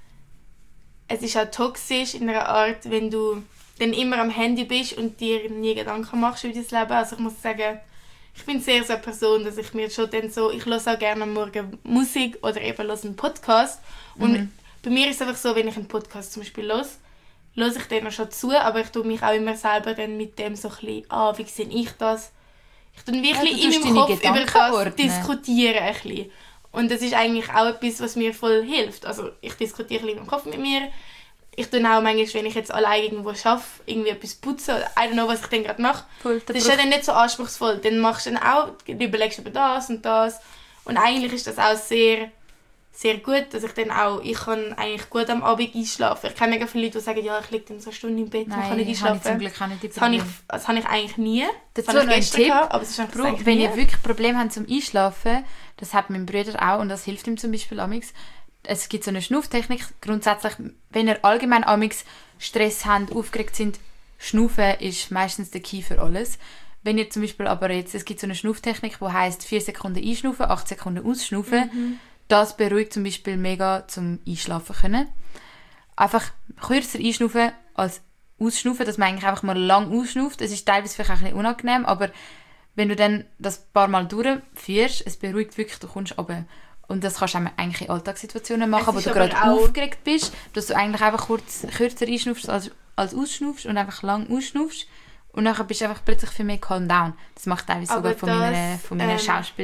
es ist auch toxisch in einer Art, wenn du dann immer am Handy bist und dir nie Gedanken machst über dein Leben. Also ich muss sagen, ich bin sehr so eine Person, dass ich mir schon dann so, ich höre auch gerne am Morgen Musik oder eben höre einen Podcast. Und bei mir ist es einfach so, wenn ich einen Podcast zum Beispiel höre ich den schon zu, aber ich tue mich auch immer selber dann mit dem so ein bisschen, wie sehe ich das? Ich tue wirklich in meinem Kopf über das diskutieren ein bisschen. Und das ist eigentlich auch etwas, was mir voll hilft. Also ich diskutiere ein bisschen im Kopf mit mir. Ich tue auch manchmal, wenn ich jetzt allein irgendwo arbeite, irgendwie etwas putzen oder I don't know, was ich dann gerade mache. Das ist ja dann nicht so anspruchsvoll. Dann machst du dann auch, du überlegst über das und das. Und eigentlich ist das auch sehr, sehr gut, dass ich dann auch, ich kann eigentlich gut am Abend einschlafen. Ich kenne mega viele Leute, die sagen, ja, ich liege dann so eine Stunde im Bett und kann nicht einschlafen. Zum Glück auch nicht das habe ich eigentlich nie. Dazu das habe noch ich ein gestern Tipp. gehabt, aber es ist einfach Wenn ihr wirklich Probleme habt zum Einschlafen, das hat mein Bruder auch und das hilft ihm zum Beispiel amix. Es gibt so eine Schnauftechnik. Grundsätzlich, wenn ihr allgemein amix Stress habt, aufgeregt sind, Schnaufen ist meistens der Key für alles. Wenn ihr zum Beispiel aber jetzt, es gibt so eine Schnauftechnik, die heisst 4 Sekunden einschnaufen, 8 Sekunden ausschnaufen. Das beruhigt zum Beispiel mega zum Einschlafen können. Einfach kürzer einschnaufen als ausschnaufen, dass man eigentlich einfach mal lang ausschnauft. Es ist teilweise vielleicht auch ein bisschen unangenehm, aber wenn du dann das ein paar Mal durchführst, es beruhigt wirklich, du kommst runter. Und das kannst du eigentlich in Alltagssituationen machen, wo du gerade aufgeregt bist, dass du eigentlich einfach kürzer einschnaufst als ausschnaufst und einfach lang ausschnaufst. Und dann bist du einfach plötzlich viel mehr calm down. Das macht teilweise sogar von meinen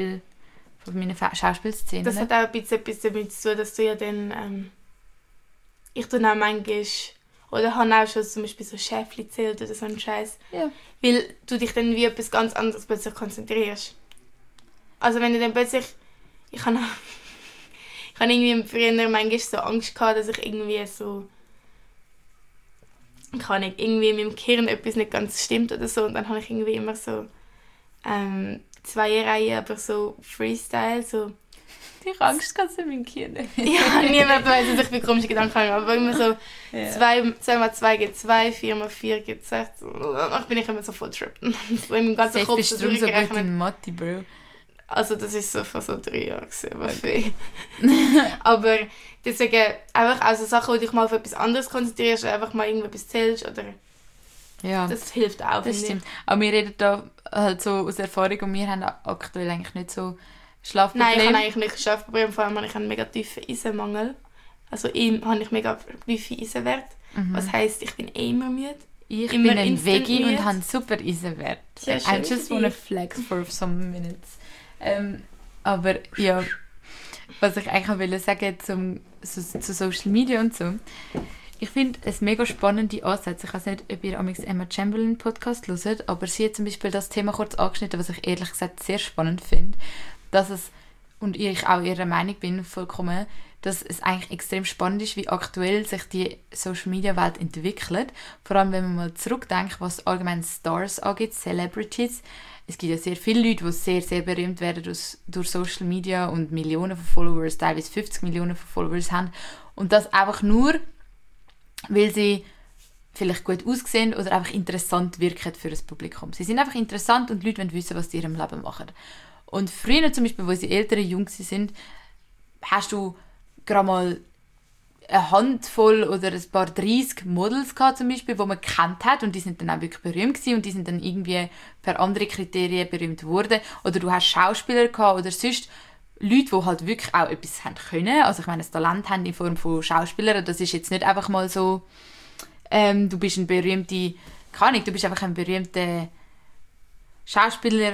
Schauspielszenen. Das hat auch ein bisschen etwas damit zu tun, dass du ja dann... ich tue auch manchmal... Oder habe auch schon zum Beispiel so Schäfchen gezählt oder so einen Scheiß. Ja. Weil du dich dann wie etwas ganz anderes plötzlich konzentrierst. Also wenn du dann plötzlich... Ich habe irgendwie früher manchmal so Angst gehabt, dass ich irgendwie so... irgendwie in meinem Gehirn etwas nicht ganz stimmt oder so. Und dann habe ich irgendwie immer so... 2 Reihen, aber so Freestyle, so... Die Angst kannst du mit Kind. Ja, niemand weiß, dass ich für komische Gedanken habe, aber immer so 2 mal 2 geht 2, 4 mal 4 geht 6. Danach bin ich immer so voll tripped. So im ganzen Kopf bist du so gut in Mathe, Bro. Also das ist so vor so 3 Jahren gewesen, aber viel. Aber deswegen einfach also Sachen, wo du dich mal auf etwas anderes konzentrierst, einfach mal irgendetwas zählst oder ja, das hilft auch. Das stimmt. Aber wir reden da halt so aus Erfahrung und wir haben aktuell eigentlich nicht so Schlafprobleme. Nein, ich habe eigentlich nicht Schlafprobleme, vor allem habe ich einen mega tiefen Eisenmangel. Also habe ich mega tiefe Eisenwert. Was heisst, ich bin immer müde. Ich bin ein Veggie und habe einen super Eisenwert. Ja, I just wanna flex for some minutes. Aber ja, was ich eigentlich will sagen zu Social Media und so. Ich finde es mega spannende Ansätze. Ich weiß nicht, ob ihr am Emma Chamberlain Podcast hört, aber sie hat zum Beispiel das Thema kurz angeschnitten, was ich ehrlich gesagt sehr spannend finde, dass es, und ich auch ihrer Meinung bin, vollkommen, dass es eigentlich extrem spannend ist, wie aktuell sich die Social-Media-Welt entwickelt. Vor allem, wenn man mal zurückdenkt, was allgemein Stars angeht, Celebrities. Es gibt ja sehr viele Leute, die sehr, sehr berühmt werden durch Social Media und Millionen von Followers, teilweise 50 Millionen von Followers haben. Und das einfach nur, weil sie vielleicht gut aussehen oder einfach interessant wirken für das Publikum. Sie sind einfach interessant und die Leute wollen wissen, was sie in ihrem Leben machen. Und früher zum Beispiel, wo sie ältere Jungen sind, hast du gerade mal eine Handvoll oder ein paar 30 Models gehabt, zum Beispiel, die man gekannt hat und die sind dann auch wirklich berühmt gewesen und die sind dann irgendwie per andere Kriterien berühmt worden. Oder du hast Schauspieler gehabt oder sonst Leute, die halt wirklich auch etwas haben können. Also ich meine, das Talent haben in Form von Schauspielern. Das ist jetzt nicht einfach mal so, du bist ein berühmter, keine Ahnung, du bist einfach ein berühmter Schauspieler,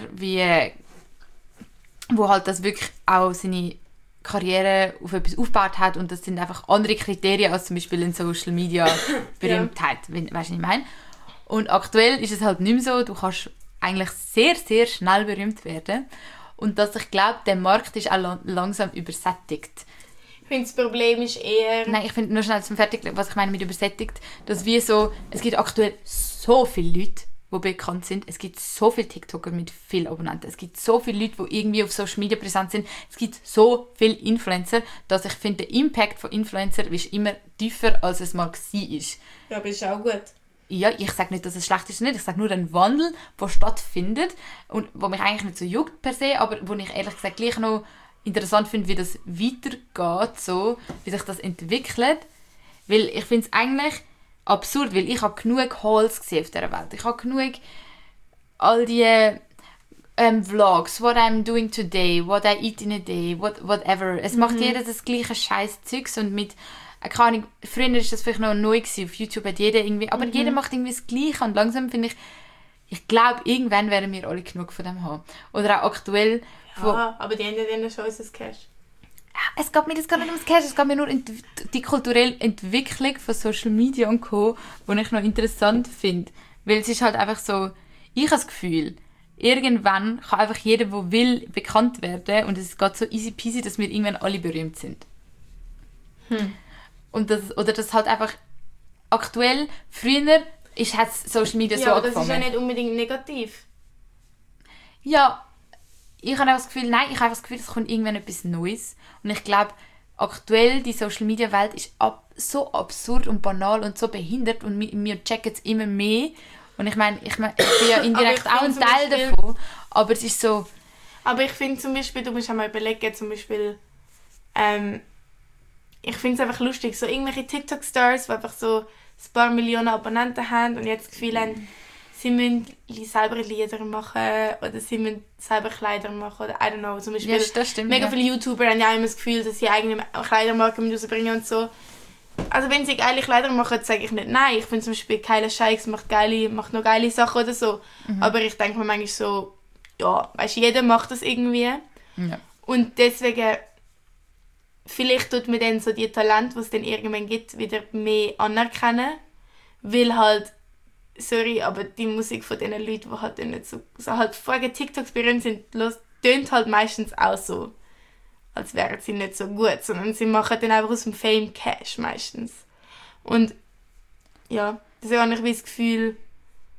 wo halt das wirklich auch seine Karriere auf etwas aufgebaut hat und das sind einfach andere Kriterien als zum Beispiel in Social Media Berühmtheit, weißt du, was ich meine? Und aktuell ist es halt nicht mehr so, du kannst eigentlich sehr, sehr schnell berühmt werden und dass ich glaube, der Markt ist auch langsam übersättigt. Ich finde, das Problem ist eher... Nein, ich finde nur schnell zum Fertig, was ich meine mit übersättigt, dass wie so, es gibt aktuell so viele Leute, die bekannt sind. Es gibt so viele TikToker mit vielen Abonnenten. Es gibt so viele Leute, die irgendwie auf Social Media präsent sind. Es gibt so viele Influencer, dass ich finde, der Impact von Influencer ist immer tiefer, als es mal war. Ja, aber ist auch gut. Ja, ich sage nicht, dass es schlecht ist, nicht. Ich sage nur einen Wandel, der stattfindet und wo mich eigentlich nicht so juckt per se, aber wo ich ehrlich gesagt gleich noch interessant finde, wie das weitergeht, so, wie sich das entwickelt. Weil ich finde es eigentlich absurd, weil ich habe genug Hauls gesehen auf dieser Welt. Ich habe genug all die Vlogs, what I'm doing today, what I eat in a day, whatever. Es macht jeder das gleiche scheiß Zeugs und mit, keine Ahnung, früher war das vielleicht noch neu gewesen, auf YouTube hat jeder irgendwie, aber jeder macht irgendwie das Gleiche und langsam finde ich glaube, irgendwann werden wir alle genug von dem haben. Oder auch aktuell. Ja, aber die haben ja schon unser Cash. Es geht mir das gar nicht ums Cash, es geht mir nur um die kulturelle Entwicklung von Social Media und Co., die ich noch interessant finde. Weil es ist halt einfach so, ich habe das Gefühl, irgendwann kann einfach jeder, der will, bekannt werden und es geht so easy peasy, dass wir irgendwann alle berühmt sind. Und das halt einfach aktuell, früher hat Social Media so angefangen. Ja, das ist ja nicht unbedingt negativ. Ja, ich habe auch das Gefühl, es kommt irgendwann etwas Neues. Und ich glaube, aktuell die Social-Media-Welt ist so absurd und banal und so behindert und wir checken es immer mehr. Und ich meine, ich bin ja indirekt auch ein Teil davon, aber es ist so... Aber ich finde zum Beispiel, du musst auch mal überlegen, zum Beispiel, ich finde es einfach lustig, so irgendwelche TikTok-Stars, die einfach so ein paar Millionen Abonnenten haben und jetzt das Gefühl haben, sie müssen selber Lieder machen oder sie müssen selber Kleider machen oder I don't know. Zum Beispiel das stimmt, mega viele YouTuber haben ja immer das Gefühl, dass sie eigene Kleidermarken rausbringen und so. Also wenn sie geile Kleider machen, sage ich nicht nein. Ich finde zum Beispiel Kyla Shikes macht noch geile Sachen oder so. Aber ich denke mir manchmal so, ja, weißt, jeder macht das irgendwie. Ja. Und deswegen, vielleicht tut man dann so die Talente, die es dann irgendwann gibt, wieder mehr anerkennen. Weil halt, sorry, aber die Musik von diesen Leuten, die halt nicht so halt vorher TikToks berühmt sind, tönt halt meistens auch so, als wären sie nicht so gut, sondern sie machen dann einfach aus dem Fame Cash meistens. Und ja, deswegen habe ich das Gefühl,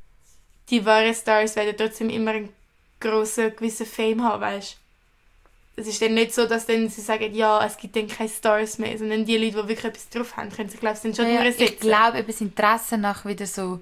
die wahren Stars werden trotzdem immer einen grossen, gewissen Fame haben, weißt es ist dann nicht so, dass dann sie sagen, ja, es gibt dann keine Stars mehr, sondern die Leute, die wirklich etwas drauf haben, können sich, glaube ich, dann schon durchsetzen. Ich glaube, das Interesse nach wieder so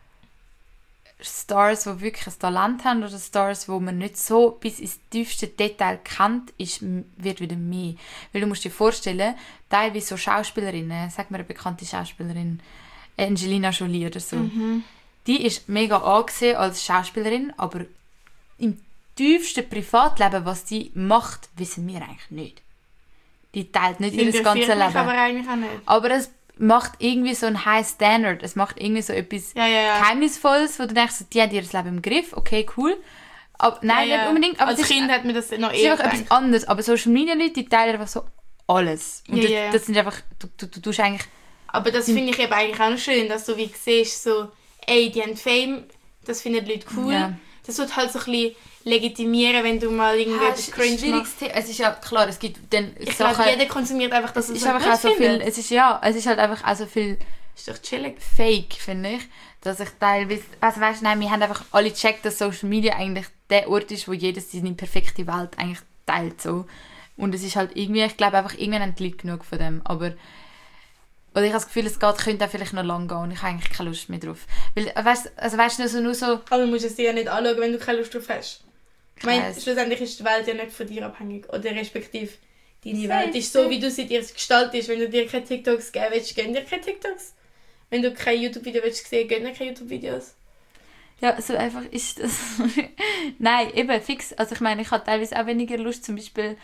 Stars, die wirklich ein Talent haben oder Stars, die man nicht so bis ins tiefste Detail kennt, wird wieder mehr. Weil du musst dir vorstellen, teilweise so Schauspielerinnen, sag mal eine bekannte Schauspielerin, Angelina Jolie oder so, die ist mega angesehen als Schauspielerin, aber im tiefsten Privatleben, was die macht, wissen wir eigentlich nicht. Die teilt nicht ihr ganzes Leben. Aber eigentlich auch nicht. Aber es macht irgendwie so ein High Standard. Es macht irgendwie so etwas Geheimnisvolles, wo du denkst, die hat ihr Leben im Griff. Okay, cool. Aber, nein, nicht unbedingt. Aber als Kind hat mir das noch eher gedacht. Etwas anderes. Aber Social Media Leute, die teilen einfach so alles. Und das sind einfach, du tust eigentlich... Aber das finde ich eben eigentlich auch noch schön, dass du wie siehst, so, ey, die haben Fame, das finden die Leute cool. Ja. Das wird halt so ein bisschen legitimieren, wenn du mal irgendetwas cringe machst. Es ist ja klar, es gibt dann ich glaube, jeder konsumiert einfach das, was er gut findet. Es ist halt einfach auch so viel ist doch chillig. Fake, finde ich, dass ich teilweise, also weißt du, nein, wir haben einfach alle gecheckt, dass Social Media eigentlich der Ort ist, wo jeder seine perfekte Welt eigentlich teilt, so. Und es ist halt irgendwie, ich glaube einfach, irgendwann haben die Leute genug von dem, aber oder ich habe das Gefühl, könnte auch vielleicht noch lang gehen und ich habe eigentlich keine Lust mehr drauf. Weil, weißt du, nur so... Aber du musst es dir ja nicht anschauen, wenn du keine Lust drauf hast. Ich meine, schlussendlich ist die Welt ja nicht von dir abhängig. Oder respektive, deine Welt ist so, wie du sie dir gestaltest. Wenn du dir keine TikToks geben willst, gehen dir keine TikToks. Wenn du keine YouTube-Videos sehen willst, gehen dir keine YouTube-Videos. Ja, so einfach ist das. Nein, eben, fix. Also ich meine, ich habe teilweise auch weniger Lust, zum Beispiel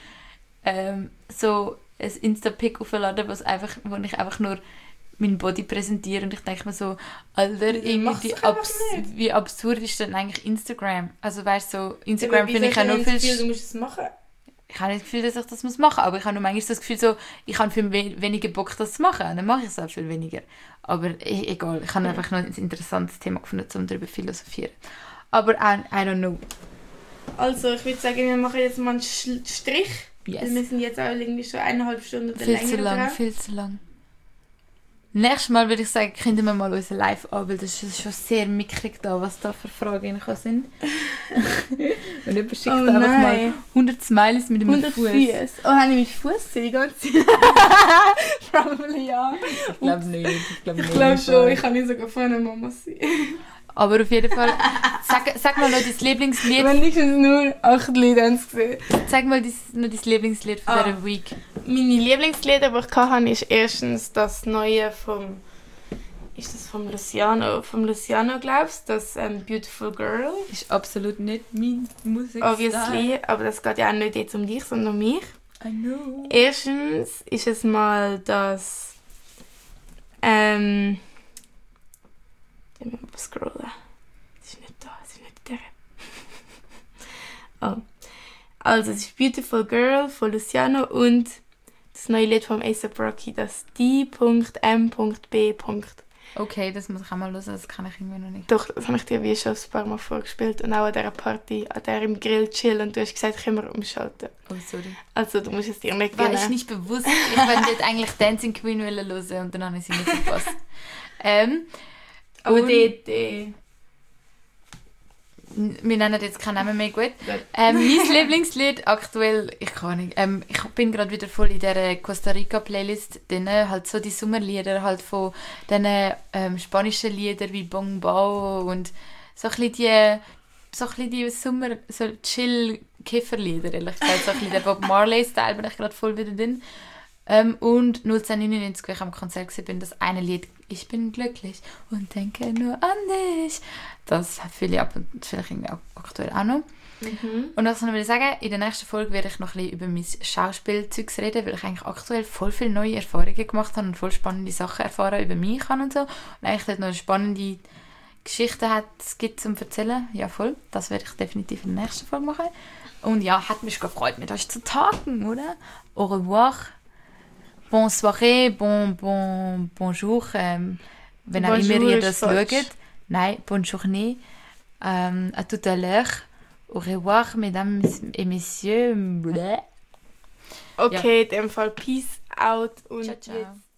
so ein Insta-Pic aufzuladen, wo ich einfach nur meinen Body präsentiere und ich denke mir so, Alter, wie absurd ist denn eigentlich Instagram? Also weißt du, so, Instagram finde ich auch noch viel... Du musst es machen. Ich habe nicht das Gefühl, dass ich das machen muss, aber ich habe nur manchmal das Gefühl, so, ich habe viel weniger Bock, das zu machen. Dann mache ich es auch viel weniger. Aber egal, ich habe einfach noch ein interessantes Thema gefunden, um darüber zu philosophieren. Aber I don't know. Also, ich würde sagen, wir machen jetzt mal einen Strich. Yes. Wir sind jetzt auch irgendwie schon 1,5 Stunden oder länger. Viel zu lang. Nächstes Mal würde ich sagen, könnten wir mal unser Live an, weil das ist schon sehr mickrig da, was da für Fragen sind. Und jemand schickt einfach mal 100 Smileys mit dem Fuß. Oh, habe ich mit Fuß die ganze Zeit? Probably ja. Ich glaube nicht. Ich glaube schon, ich kann nicht sogar von einer Mama sein. Aber auf jeden Fall, sag mal noch dein Lieblingslied. Wenn nicht nur 8 Lieder haben es gesehen. Sag mal noch dein Lieblingslied von dieser Week. Meine Lieblingslieder, die ich hatte, ist erstens das neue vom Luciano? Vom Luciano, glaubst du? Das Beautiful Girl. Ist absolut nicht mein Musik. Obviously, aber das geht ja auch nicht jetzt um dich, sondern um mich. I know. Erstens ist es mal das ich muss scrollen. Es ist nicht da, es ist nicht der. Oh. Also, es ist Beautiful Girl von Luciano und das neue Lied von A$AP Rocky, das D.M.B. Okay, das muss ich auch mal hören, das kann ich irgendwie noch nicht. Doch, das habe ich dir wie schon ein paar Mal vorgespielt und auch an dieser Party, an der im Grill chillen und du hast gesagt, können wir umschalten. Oh, sorry. Also, du musst es dir nicht geben. War ich nicht bewusst. Ich wollte jetzt eigentlich Dancing Queen hören und dann habe ich sie nicht verpasst. Aber dort... Wir nennen jetzt keinen Namen mehr, gut. Mein Lieblingslied aktuell, ich kann nicht. Ich bin gerade wieder voll in dieser Costa Rica Playlist drin, halt so die Sommerlieder halt von diesen spanischen Liedern wie Bong Bao und so ein bisschen die Sommer, so Chill-Kifferlieder, ehrlich gesagt. So ein bisschen der Bob Marley-Style bin ich gerade voll wieder drin. Und 1999, als ich am Konzert war, das eine Lied «Ich bin glücklich und denke nur an dich». Das fühle ich ab und vielleicht irgendwie aktuell auch noch. Und was ich noch sagen, in der nächsten Folge werde ich noch ein bisschen über mein Schauspielzeugs reden, weil ich eigentlich aktuell voll viele neue Erfahrungen gemacht habe und voll spannende Sachen erfahren über mich habe und so. Und eigentlich dort noch eine spannende Geschichte gibt zum Erzählen. Ja, voll. Das werde ich definitiv in der nächsten Folge machen. Und ja, hat mich gefreut, mit euch zu talken, oder? Au revoir. Bonne soirée, bonjour, wenn auch immer ihr das schaut. Nein, bonne journée. À tout à l'heure. Au revoir, mesdames et messieurs. Okay, ja. In dem Fall Peace out und ciao, ciao.